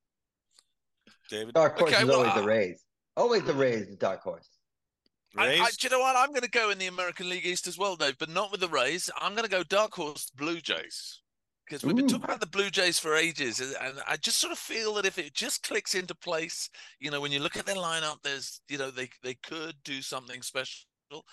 David? Dark horse is always the Rays. Always the Rays, the dark horse. Do you know what? I'm going to go in the American League East as well, Dave, but not with the Rays. I'm going to go dark horse Blue Jays. Because we've been talking about the Blue Jays for ages, and I just sort of feel that if it just clicks into place, when you look at their lineup, there's, they could do something special.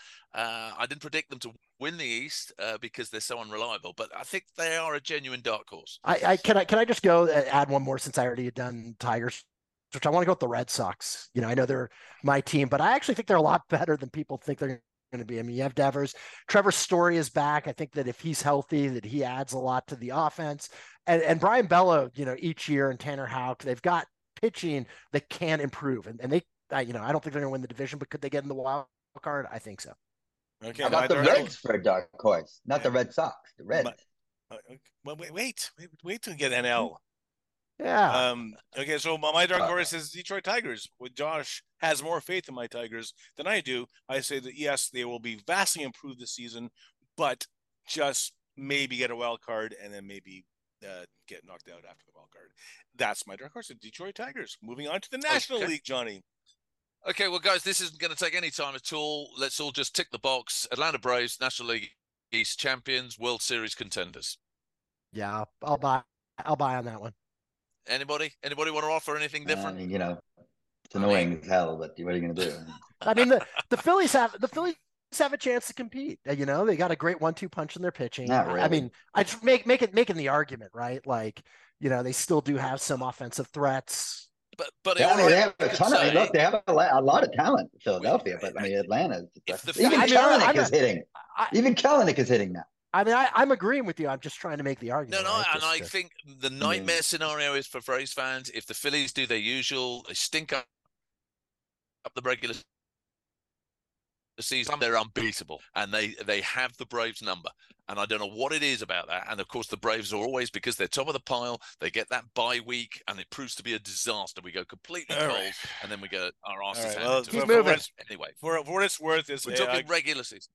I didn't predict them to win the East because they're so unreliable, but I think they are a genuine dark horse. Can I just go add one more since I already had done Tigers, which I want to go with the Red Sox. I know they're my team, but I actually think they're a lot better than people think they're going to be. I mean, you have Devers. Trevor Story is back. I think that if he's healthy, that he adds a lot to the offense. And Brian Bello, each year, and Tanner Houck, they've got pitching that can improve. And they, I don't think they're going to win the division, but could they get in the wild card? I think so. Okay. How about the Reds for a dark horse? Not the Red Sox, the Reds. Well, wait till we get NL. Yeah. Okay, so my dark horse is Detroit Tigers. Josh has more faith in my Tigers than I do. I say that, yes, they will be vastly improved this season, but just maybe get a wild card and then maybe get knocked out after the wild card. That's my dark horse, the Detroit Tigers. Moving on to the National League, Johnny. Okay, well, guys, this isn't going to take any time at all. Let's all just tick the box. Atlanta Braves, National League East champions, World Series contenders. Yeah, I'll buy on that one. Anybody want to offer anything different? It's annoying as hell, but what are you going to do? I mean, the Phillies have a chance to compete. They got a great 1-2 punch in their pitching. Not really. I mean, I just making the argument, right? Like, they still do have some offensive threats. But they have a ton of look. They have a lot of talent in Philadelphia, but I mean, Atlanta. Even Kelenic is hitting. Even Kelenic is hitting now. I mean, I'm agreeing with you. I'm just trying to make the argument. No, and I think the nightmare scenario is for Braves fans, if the Phillies do their usual, they stink up the regular season, they're unbeatable, and they have the Braves number. And I don't know what it is about that. And of course, the Braves are always, because they're top of the pile, they get that bye week, and it proves to be a disaster. We go completely cold, and then we get our asses handed to us. Anyway, for what it's worth, we're talking regular season.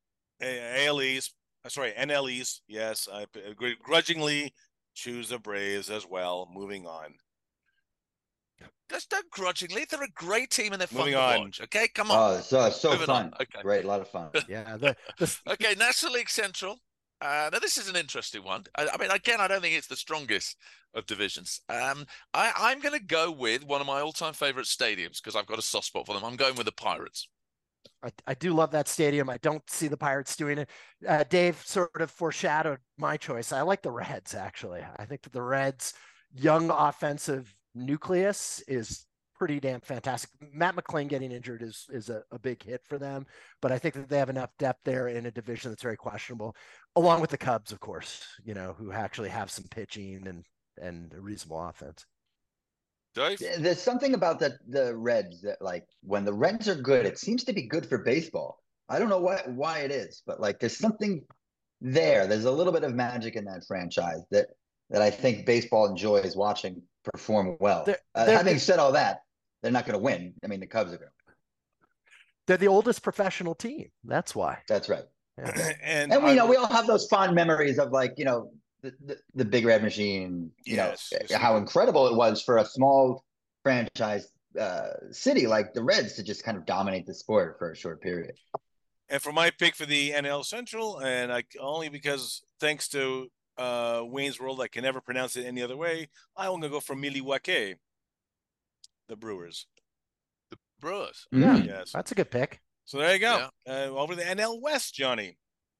NLEs. Yes, I grudgingly choose the Braves as well. Moving on. Just don't grudgingly. They're a great team and they're fun to watch. Okay, come on. Oh, so fun. Okay. Great, a lot of fun. Yeah. Okay, National League Central. Now, this is an interesting one. I mean, again, I don't think it's the strongest of divisions. I'm going to go with one of my all-time favorite stadiums because I've got a soft spot for them. I'm going with the Pirates. I do love that stadium. I don't see the Pirates doing it. Dave sort of foreshadowed my choice. I like the Reds, actually. I think that the Reds' young offensive nucleus is pretty damn fantastic. Matt McClain getting injured is a big hit for them, but I think that they have enough depth there in a division that's very questionable, along with the Cubs, of course, who actually have some pitching and a reasonable offense. Dave? There's something about the Reds that, like, when the Reds are good, it seems to be good for baseball. I don't know why it is, but like there's something There's a little bit of magic in that franchise that I think baseball enjoys watching perform well. Having said all that, they're not going to win. I mean, the Cubs are going to win. They're the oldest professional team. That's why. That's right. Yeah. and we all have those fond memories of, like, you know, the Big Red Machine, how incredible it was for a small franchise city like the Reds to just kind of dominate the sport for a short period. And for my pick for the NL Central, and only because thanks to Wayne's World, I can never pronounce it any other way, I'm going to go for Milwaukee, the Brewers. The Brewers? Yeah, yes. That's a good pick. So there you go. Yeah. Over the NL West, Johnny.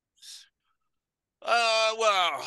Well,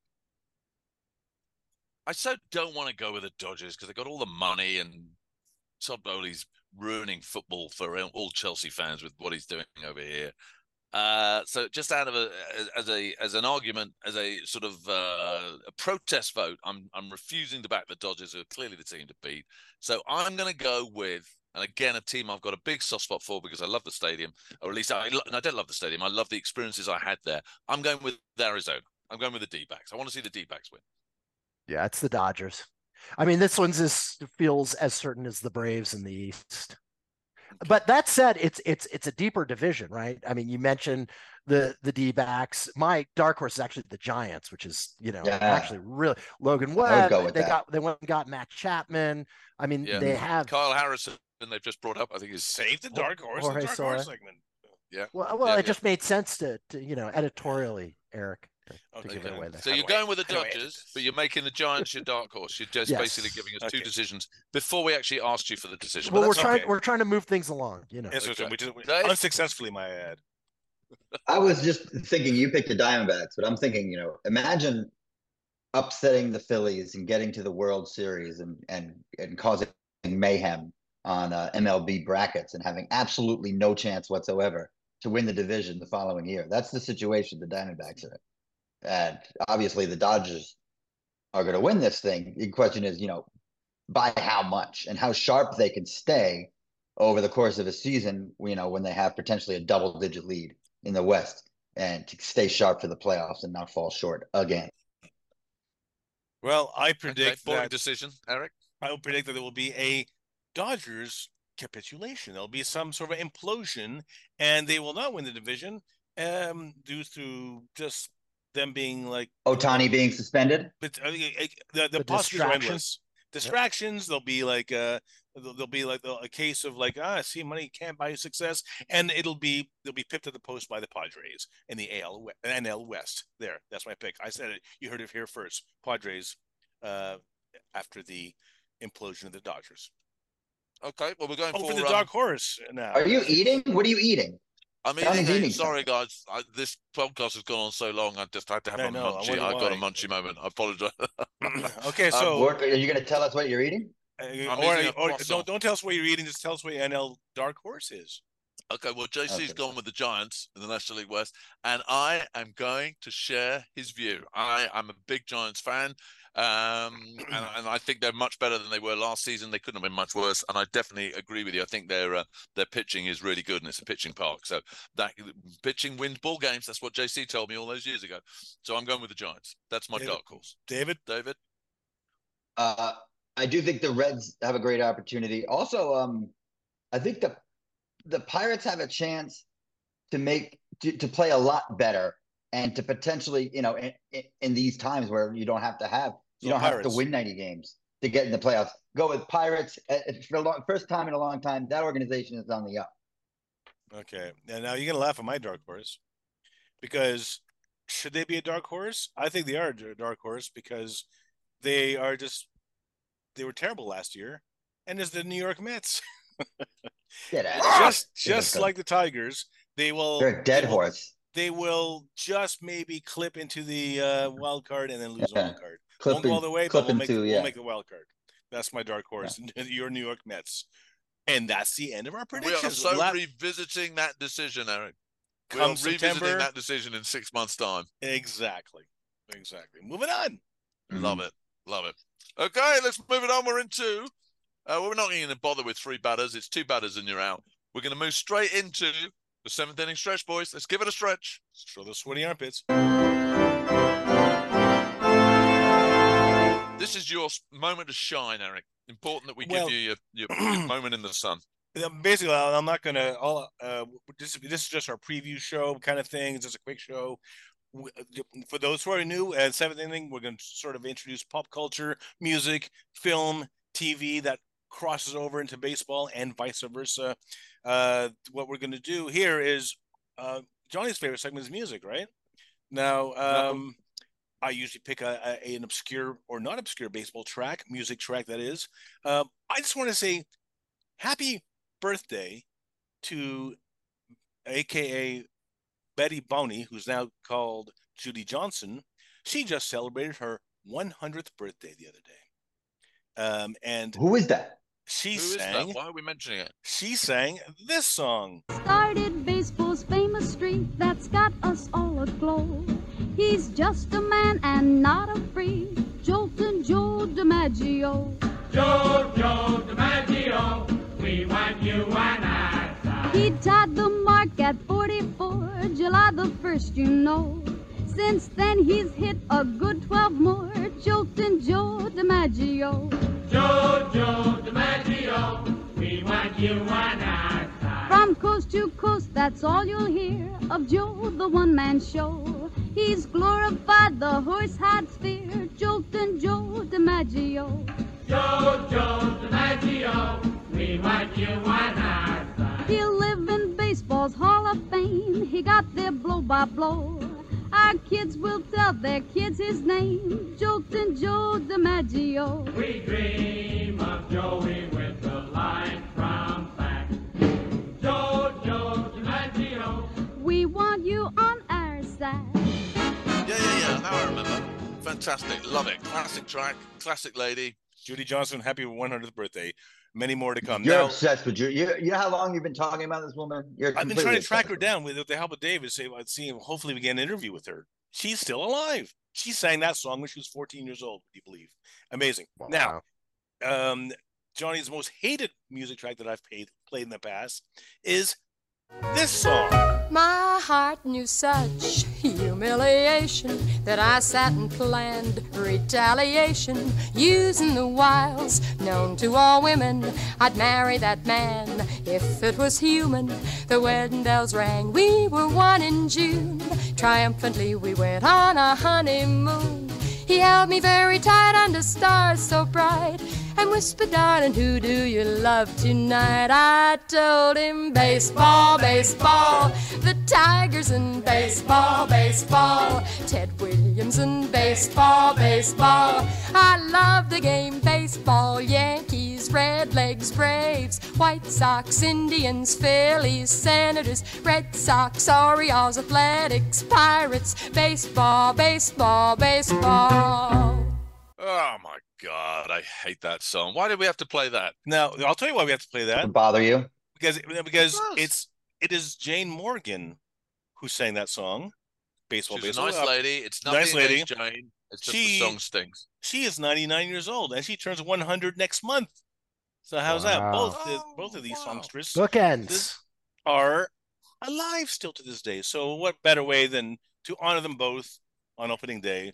I so don't want to go with the Dodgers because they got all the money, and Todd Bowley's ruining football for all Chelsea fans with what he's doing over here. So just out of as an argument, as a sort of a protest vote, I'm refusing to back the Dodgers, who are clearly the team to beat. So I'm going to go with, and again, a team I've got a big soft spot for because I love the stadium, or at least I don't love the stadium. I love the experiences I had there. I'm going with Arizona. I'm going with the D-backs. I want to see the D-backs win. Yeah, it's the Dodgers. I mean, this one feels as certain as the Braves in the East. Okay. But that said, it's a deeper division, right? I mean, you mentioned the D-backs. My dark horse is actually the Giants, which is, actually really Logan Webb. They went and got Matt Chapman. I mean, they have Kyle Harrison, and they've just brought up, I think, is saved the dark horse. The dark horse segment. Yeah. Well, it just made sense to editorially, Eric. To give it away there. So you're going with the Dodgers, but you're making the Giants your dark horse. You're just basically giving us two decisions before we actually asked you for the decision. Well, we're trying to move things along, Yes, we unsuccessfully, might add. I was just thinking you picked the Diamondbacks, but I'm thinking, imagine upsetting the Phillies and getting to the World Series and causing mayhem on MLB brackets and having absolutely no chance whatsoever to win the division the following year. That's the situation the Diamondbacks are in. And obviously the Dodgers are going to win this thing. The question is, by how much and how sharp they can stay over the course of a season, when they have potentially a double-digit lead in the West, and to stay sharp for the playoffs and not fall short again. Well, I predict that decision, Eric. I will predict that there will be a Dodgers capitulation. There'll be some sort of implosion, and they will not win the division due to just them being like Ohtani being suspended. But the possibilities are endless. Distractions. Yep. There'll be like a case of like, see, money can't buy success, and they'll be pipped at the post by the Padres in the NL West. There, that's my pick. I said it. You heard it here first. Padres after the implosion of the Dodgers. Okay, well, we're going for the dark horse now. Are you eating? What are you eating? I'm eating. Sorry, guys. This podcast has gone on so long. I just had to have a munchie. I got a munchie moment. I apologize. Okay, so are you going to tell us what you're eating? Or don't tell us what you're eating. Just tell us what your NL dark horse is. Okay, well, JC's gone with the Giants in the National League West, and I am going to share his view. I'm a big Giants fan, and I think they're much better than they were last season. They couldn't have been much worse, and I definitely agree with you. I think their pitching is really good, and it's a pitching park. So that pitching wins ball games. That's what JC told me all those years ago. So I'm going with the Giants. That's my dark horse. David? I do think the Reds have a great opportunity. Also, I think the Pirates have a chance to play a lot better and to potentially, in these times where you don't have to win 90 games to get in the playoffs. Go with Pirates for the first time in a long time. That organization is on the up. Okay, and now you're gonna laugh at my dark horse because should they be a dark horse? I think they are a dark horse because they were terrible last year, and there's the New York Mets. just like the Tigers, they're a dead horse. They will just maybe clip into the wild card and then lose the wild card. Won't go all the way, but we'll make the wild card. That's my dark horse. Yeah. Your New York Mets, and that's the end of our predictions. We are revisiting that decision, Eric. We are revisiting that decision in 6 months' time. Exactly. Moving on. Love it. Okay, let's move it on. We're into. We're not going to bother with three batters. It's two batters and you're out. We're going to move straight into The 7th inning stretch, boys. Let's give it a stretch. Show the sweaty armpits. This is your moment to shine, Eric. Important that we give you your moment in the sun. Basically, I'm not going to. This is just our preview show kind of thing. It's just a quick show. For those who are new at 7th inning, we're going to sort of introduce pop culture, music, film, TV that crosses over into baseball and vice versa. What we're going to do here is Johnny's favorite segment is music, right? Now, I usually pick an obscure or not obscure baseball track, music track that is. I just want to say happy birthday to AKA Betty Boney, who's now called Judy Johnson. She just celebrated her 100th birthday the other day. And who is that? Who is that? Why are we mentioning it? She sang this song. Started baseball's famous streak that's got us all aglow. He's just a man and not a freak. Joltin' Joe DiMaggio. Joe DiMaggio, we want you and I. He tied the mark at 44, July the 1st, you know. Since then he's hit a good 12 more. Joltin' Joe DiMaggio. Joe DiMaggio, we want you and I. From coast to coast, that's all you'll hear of Joe, the one-man show. He's glorified the horse hides fear. Joltin' Joe DiMaggio. Joe DiMaggio, we want you and I. He'll live in baseball's Hall of Fame. He got there blow by blow. Our kids will tell their kids his name. Joltin' Joe DiMaggio. We dream of Joey with the line from back. Joe DiMaggio. We want you on our side. Yeah. Now I remember. Fantastic. Love it. Classic track. Classic lady. Judy Johnson, happy 100th birthday. Many more to come. You're now, obsessed with Judy. You know how long you've been talking about this woman? I've been trying to track her down with the help of David. Hopefully we get an interview with her. She's still alive. She sang that song when she was 14 years old, would you believe? Amazing. Wow. Now, Johnny's most hated music track that I've played in the past is this song. My heart knew such humiliation that I sat and planned retaliation, using the wiles known to all women. I'd marry that man if it was human. The wedding bells rang, we were one in June. Triumphantly we went on a honeymoon. He held me very tight under stars so bright and whispered, darling, who do you love tonight? I told him, baseball, baseball, the Tigers and baseball, baseball, Ted Williams and baseball, baseball. I love the game baseball, Yankees, Redlegs, Braves, White Sox, Indians, Phillies, Senators, Red Sox, Orioles, Athletics, Pirates, baseball, baseball, baseball. Oh my God, I hate that song. Why did we have to play that? Now, I'll tell you why we have to play that. Bother you? Because it is Jane Morgan who sang that song. Baseball. She's a nice lady. It's nothing nice lady. against Jane. It's just the song stings. She is 99 years old and she turns 100 next month. So how's that? Both of these songsters bookends are alive still to this day. So what better way than to honor them both on opening day?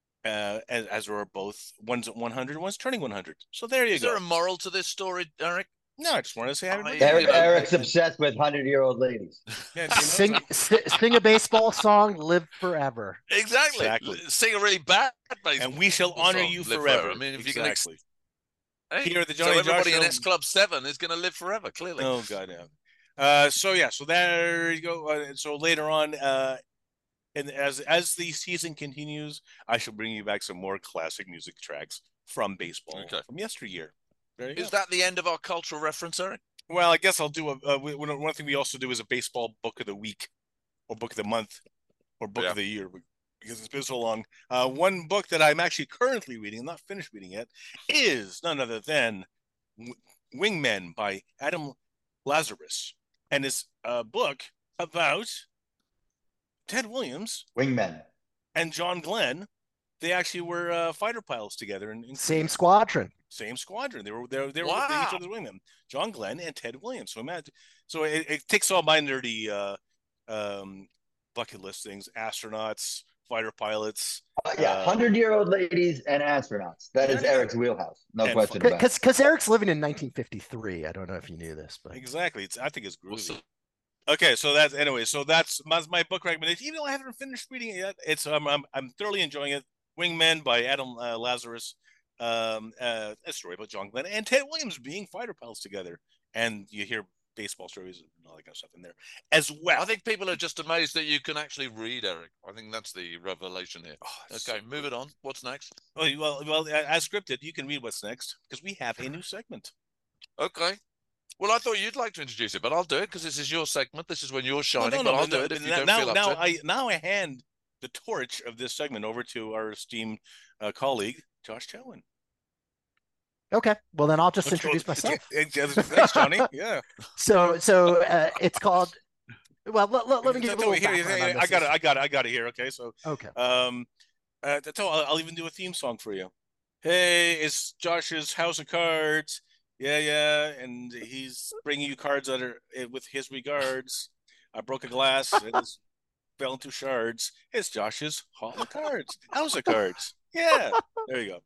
As we're both, one's at 100, one's turning 100. So there you go. Is there a moral to this story, Eric? No, I just wanted to say happy birthday. Eric's obsessed with 100-year-old ladies. Yeah, sing a baseball song, live forever. Exactly. Sing a really bad baseball and we shall honor you forever. I mean, if exactly. You can here at the Johnny everybody Josh in S Club 7 is going to live forever, clearly. Oh, God, yeah. So there you go. So later on, and as the season continues, I shall bring you back some more classic music tracks from baseball from yesteryear. Is that the end of our cultural reference, Eric? Well, I guess I'll do one thing we also do is a baseball book of the week, or book of the month, or book of the year, because it's been so long. One book that I'm actually currently reading, I'm not finished reading yet, is none other than Wingmen by Adam Lazarus, and it's a book about Ted Williams, Wingmen, and John Glenn. They actually were fighter pilots together. Same squadron. Same squadron. They were each Wow. other's wingmen. John Glenn and Ted Williams. So imagine. So it takes all my nerdy bucket list things: astronauts, fighter pilots. 100-year-old ladies and astronauts. That is Eric's wheelhouse. No question about it. Because Eric's living in 1953. I don't know if you knew this, but exactly. I think it's groovy. Okay, so that's my book recommendation. Even though I haven't finished reading it yet, it's I'm thoroughly enjoying it. Wingmen by Adam Lazarus. A story about John Glenn and Ted Williams being fighter pilots together, and you hear baseball stories and all that kind of stuff in there as well. I think people are just amazed that you can actually read, Eric. I think that's the revelation here. Okay, move it on. What's next? Well, as scripted, you can read what's next because we have a new segment. Okay. Well, I thought you'd like to introduce it, but I'll do it because this is your segment. This is when you're shining. I'll do it if you don't feel up to it. Now I hand the torch of this segment over to our esteemed colleague, Josh Chowan. Okay, well then I'll just introduce myself. Thanks, Johnny. Yeah. So it's called. Well, let me give you a little background. I got it here. Okay, so okay. I'll even do a theme song for you. Hey, it's Josh's House of Cards. Yeah, and he's bringing you cards with his regards. I broke a glass and it fell into shards. It's Josh's Hall of Cards, House of Cards. Yeah, there you go.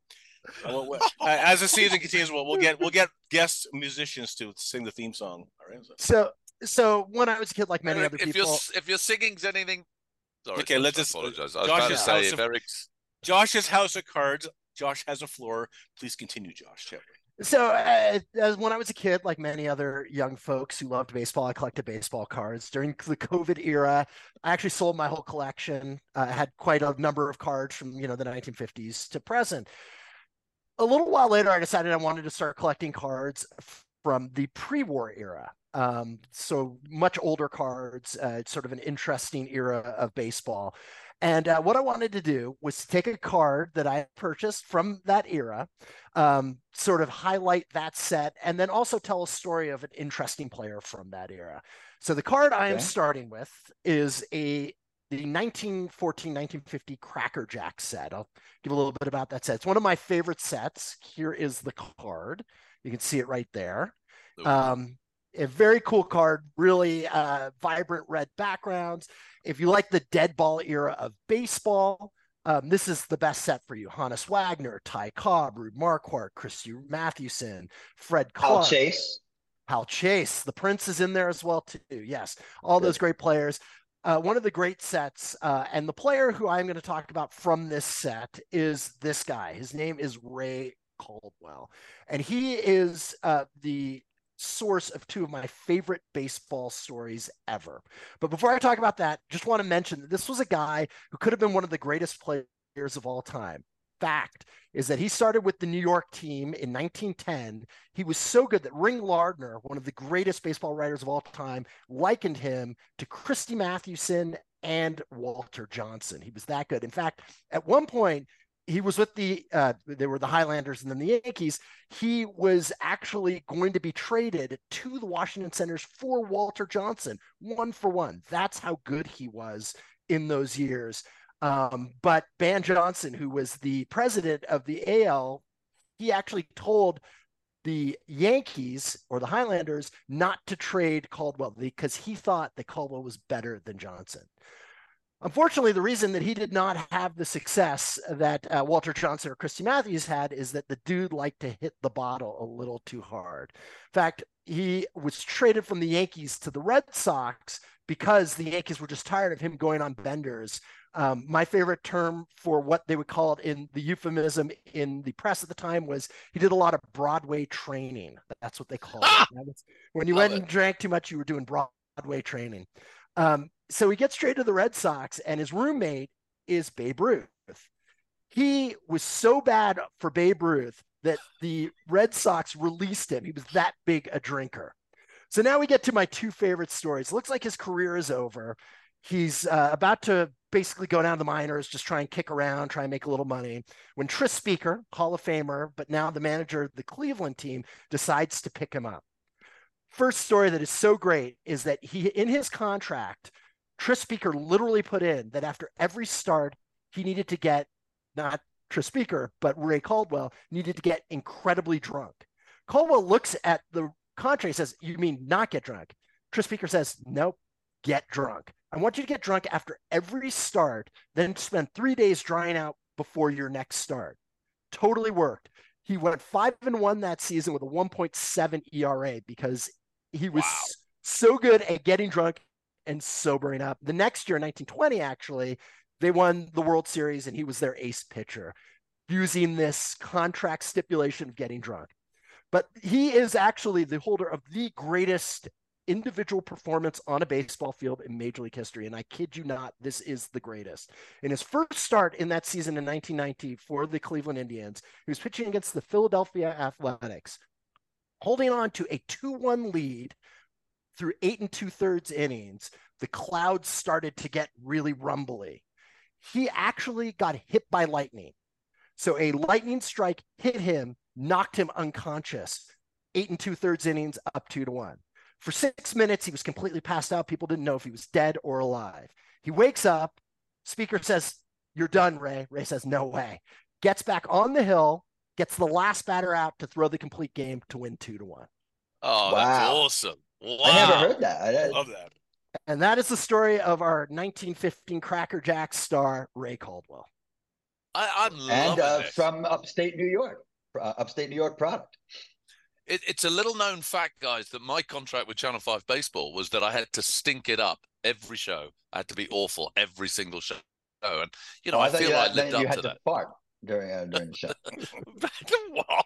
As the season continues, we'll get guest musicians to sing the theme song. All right. So when I was a kid, like many other people, if you're singing anything, sorry, okay, let's just apologize. I was about to say if Eric's Josh's House of Cards. Josh has a floor. Please continue, Josh. So as when I was a kid, like many other young folks who loved baseball, I collected baseball cards. During the COVID era, I actually sold my whole collection. I had quite a number of cards from the 1950s to present. A little while later, I decided I wanted to start collecting cards from the pre-war era. So much older cards, sort of an interesting era of baseball. And what I wanted to do was to take a card that I purchased from that era, sort of highlight that set, and then also tell a story of an interesting player from that era. So the card I am starting with is the 1914-1950 Cracker Jack set. I'll give a little bit about that set. It's one of my favorite sets. Here is the card. You can see it right there. A very cool card, really vibrant red backgrounds. If you like the dead ball era of baseball, this is the best set for you. Honus Wagner, Ty Cobb, Rube Marquardt, Christy Mathewson, Fred Clark. Hal Chase. The Prince is in there as well, too. Yes, all those great players. One of the great sets, and the player who I'm going to talk about from this set is this guy. His name is Ray Caldwell, and he is the source of two of my favorite baseball stories ever. But before I talk about that, just want to mention that this was a guy who could have been one of the greatest players of all time. Fact is that he started with the New York team in 1910. He was so good that Ring Lardner, one of the greatest baseball writers of all time, likened him to Christy Mathewson and Walter Johnson. He was that good. In fact, at one point, he was with they were the Highlanders and then the Yankees. He was actually going to be traded to the Washington Senators for Walter Johnson, 1-for-1. That's how good he was in those years. But Ban Johnson, who was the president of the AL, he actually told the Yankees or the Highlanders not to trade Caldwell because he thought that Caldwell was better than Johnson. Unfortunately, the reason that he did not have the success that Walter Johnson or Christy Matthews had is that the dude liked to hit the bottle a little too hard. In fact, he was traded from the Yankees to the Red Sox because the Yankees were just tired of him going on benders. My favorite term for what they would call it in the euphemism in the press at the time was he did a lot of Broadway training. That's what they called it. When you went and drank too much, you were doing Broadway training. So he gets traded to the Red Sox, and his roommate is Babe Ruth. He was so bad for Babe Ruth that the Red Sox released him. He was that big a drinker. So now we get to my two favorite stories. It looks like his career is over. He's about to basically go down to the minors, just try and kick around, try and make a little money. When Tris Speaker, Hall of Famer, but now the manager of the Cleveland team, decides to pick him up. First story that is so great is that he, in his contract, Tris Speaker literally put in that after every start, he needed to get not Tris Speaker, but Ray Caldwell needed to get incredibly drunk. Caldwell looks at the contrary and says, "You mean not get drunk?" Tris Speaker says, "Nope, get drunk. I want you to get drunk after every start, then spend 3 days drying out before your next start." Totally worked. He went 5-1 that season with a 1.7 ERA because he was so good at getting drunk and sobering up. The next year, 1920, actually, they won the World Series and he was their ace pitcher using this contract stipulation of getting drunk. But he is actually the holder of the greatest individual performance on a baseball field in Major League history. And I kid you not, this is the greatest. In his first start in that season in 1990 for the Cleveland Indians, he was pitching against the Philadelphia Athletics, holding on to a 2-1 lead through 8 2/3 innings. The clouds started to get really rumbly. He actually got hit by lightning. So a lightning strike hit him, knocked him unconscious. 8 2/3 innings, up 2-1. For 6 minutes, he was completely passed out. People didn't know if he was dead or alive. He wakes up. Speaker says, "You're done, Ray." Ray says, "No way." Gets back on the hill, gets the last batter out to throw the complete game to win 2-1. Oh, that's awesome. Wow. I never heard that. I love that. And that is the story of our 1915 Cracker Jack star, Ray Caldwell. I'm loving this. From upstate New York product. It's a little known fact, guys, that my contract with Channel 5 Baseball was that I had to stink it up every show. I had to be awful every single show. And, I feel like I lived up to that. You had to fart during the show. What?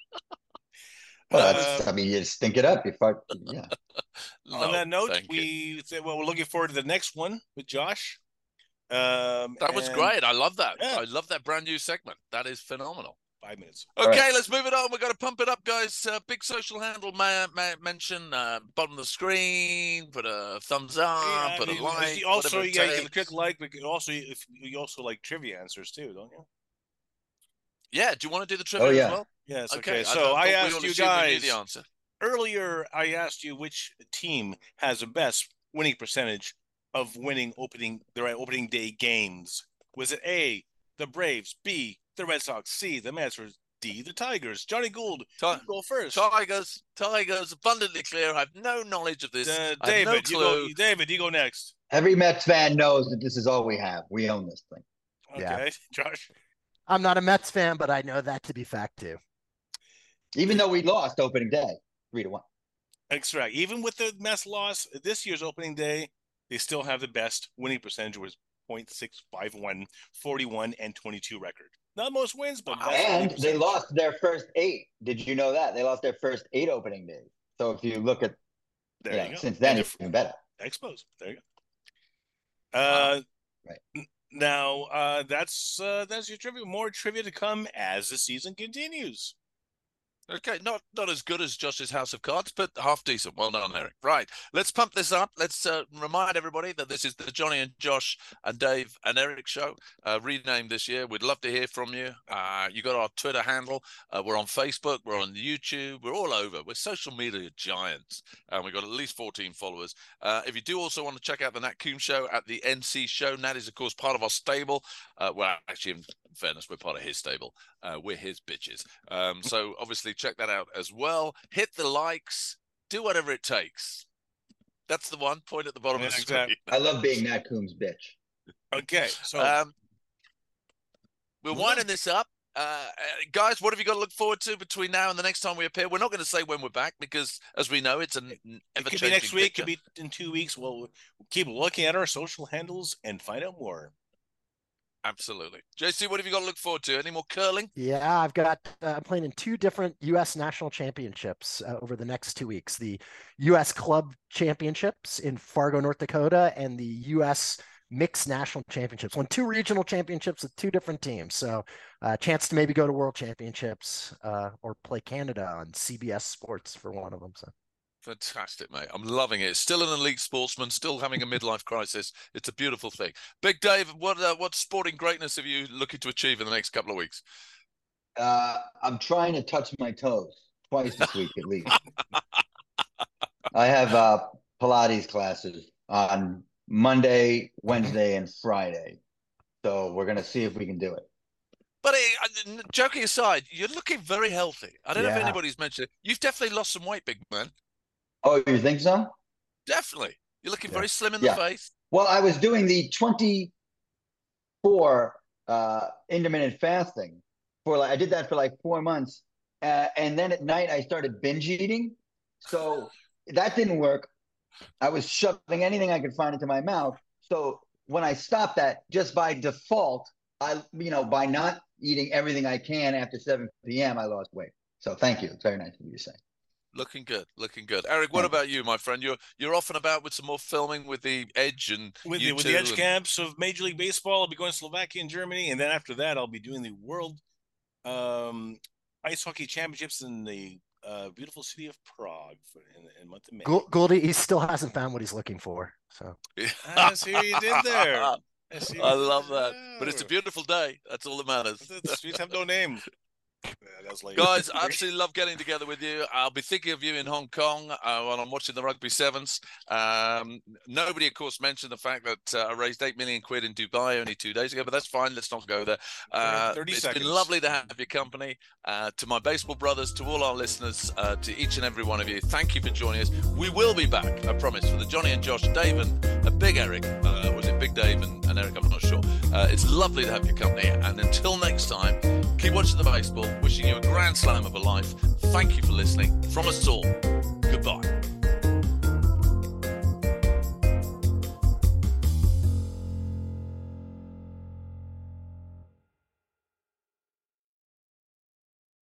Well, you stink it up. You fart. Yeah. No, on that note, we're looking forward to the next one with Josh. That was great. I love that. Yeah. I love that brand new segment. That is phenomenal. 5 minutes. Okay, let's move it on. We've got to pump it up, guys. Big social handle mention, bottom of the screen, put a thumbs up, put a like. Also, you can click like, but you also like trivia answers too, don't you? Yeah, do you want to do the trivia as well? Yes, okay. So I asked you guys the answer. Earlier, I asked you which team has the best winning percentage of winning their opening day games. Was it A, the Braves, B, the Red Sox, C, the Mets, or D, the Tigers? Johnny Gould, you go first. Tigers, abundantly clear. I have no knowledge of this. David, you go next. Every Mets fan knows that this is all we have. We own this thing. Okay, yeah. Josh? I'm not a Mets fan, but I know that to be fact too. Even though we lost opening day, 3-1. That's right. Even with the Mets loss, this year's opening day, they still have the best winning percentage with .651, 41 and 22 record. Not most wins, but and they lost their first 8. Did you know that? They lost their first 8 opening days. So if you look at since then, it's even better. Expos. There you go. Right. Now that's your trivia. More trivia to come as the season continues. Okay, not as good as Josh's House of Cards, but half decent. Well done, Eric. Right, let's pump this up. Let's remind everybody that this is the Johnny and Josh and Dave and Eric show, renamed this year. We'd love to hear from you. You got our Twitter handle. We're on Facebook. We're on YouTube. We're all over. We're social media giants, and we've got at least 14 followers. If you do also want to check out the Nat Coombs show at the NC show, Nat is, of course, part of our stable. Well, actually, in fairness, we're part of his stable. We're his bitches. So obviously check that out as well. Hit the likes. Do whatever it takes. That's the one. Point at the bottom of the screen. I love being Nat Coombs' bitch. Okay, so we're winding this up. Guys, what have you got to look forward to between now and the next time we appear? We're not going to say when we're back because, as we know, it's an ever-changing It could be next week. picture. It could be in 2 weeks. We'll keep looking at our social handles and find out more. Absolutely. JC, what have you got to look forward to? Any more curling? Yeah, I've got I'm playing in 2 different U.S. national championships over the next 2 weeks. The U.S. Club Championships in Fargo, North Dakota, and the U.S. Mixed National Championships. Won 2 regional championships with 2 different teams. So a chance to maybe go to World Championships or play Canada on CBS Sports for one of them. So. Fantastic, mate. I'm loving it. Still an elite sportsman, still having a midlife crisis. It's a beautiful thing. Big Dave, what sporting greatness are you looking to achieve in the next couple of weeks? I'm trying to touch my toes twice this week at least. I have Pilates classes on Monday, Wednesday, and Friday. So we're going to see if we can do it. But joking aside, you're looking very healthy. I don't know if Yeah. anybody's mentioned it. You've definitely lost some weight, big man. Oh, you think so? Definitely. You're looking Yeah. very slim in the Yeah. face. Well, I was doing the 24 intermittent fasting I did that for like 4 months. And then at night I started binge eating. So that didn't work. I was shoving anything I could find into my mouth. So when I stopped that, just by default, by not eating everything I can after 7 p.m., I lost weight. So thank you. It's very nice of you to say. Looking good, looking good. Eric, what about you, my friend? You're off and about with some more filming with the Edge and with the Edge camps of Major League Baseball. I'll be going to Slovakia and Germany, and then after that, I'll be doing the World Ice Hockey Championships in the beautiful city of Prague in the month of May. Goldie, he still hasn't found what he's looking for. So I see what you did there. I love that. But it's a beautiful day. That's all that matters. The streets have no name. Yeah, guys, I absolutely love getting together with you. I'll be thinking of you in Hong Kong when I'm watching the Rugby Sevens. Nobody, of course, mentioned the fact that I raised 8 million quid in Dubai only 2 days ago, but that's fine. Let's not go there. 30 it's seconds. been lovely to have your company. To my baseball brothers, to all our listeners, to each and every one of you, thank you for joining us. We will be back, I promise, for the Johnny and Josh, Dave and Big Eric. Was it Big Dave and Eric? I'm not sure. It's lovely to have your company. And until next time, keep watching the baseball. Wishing you a grand slam of a life. Thank you for listening. From us all, goodbye.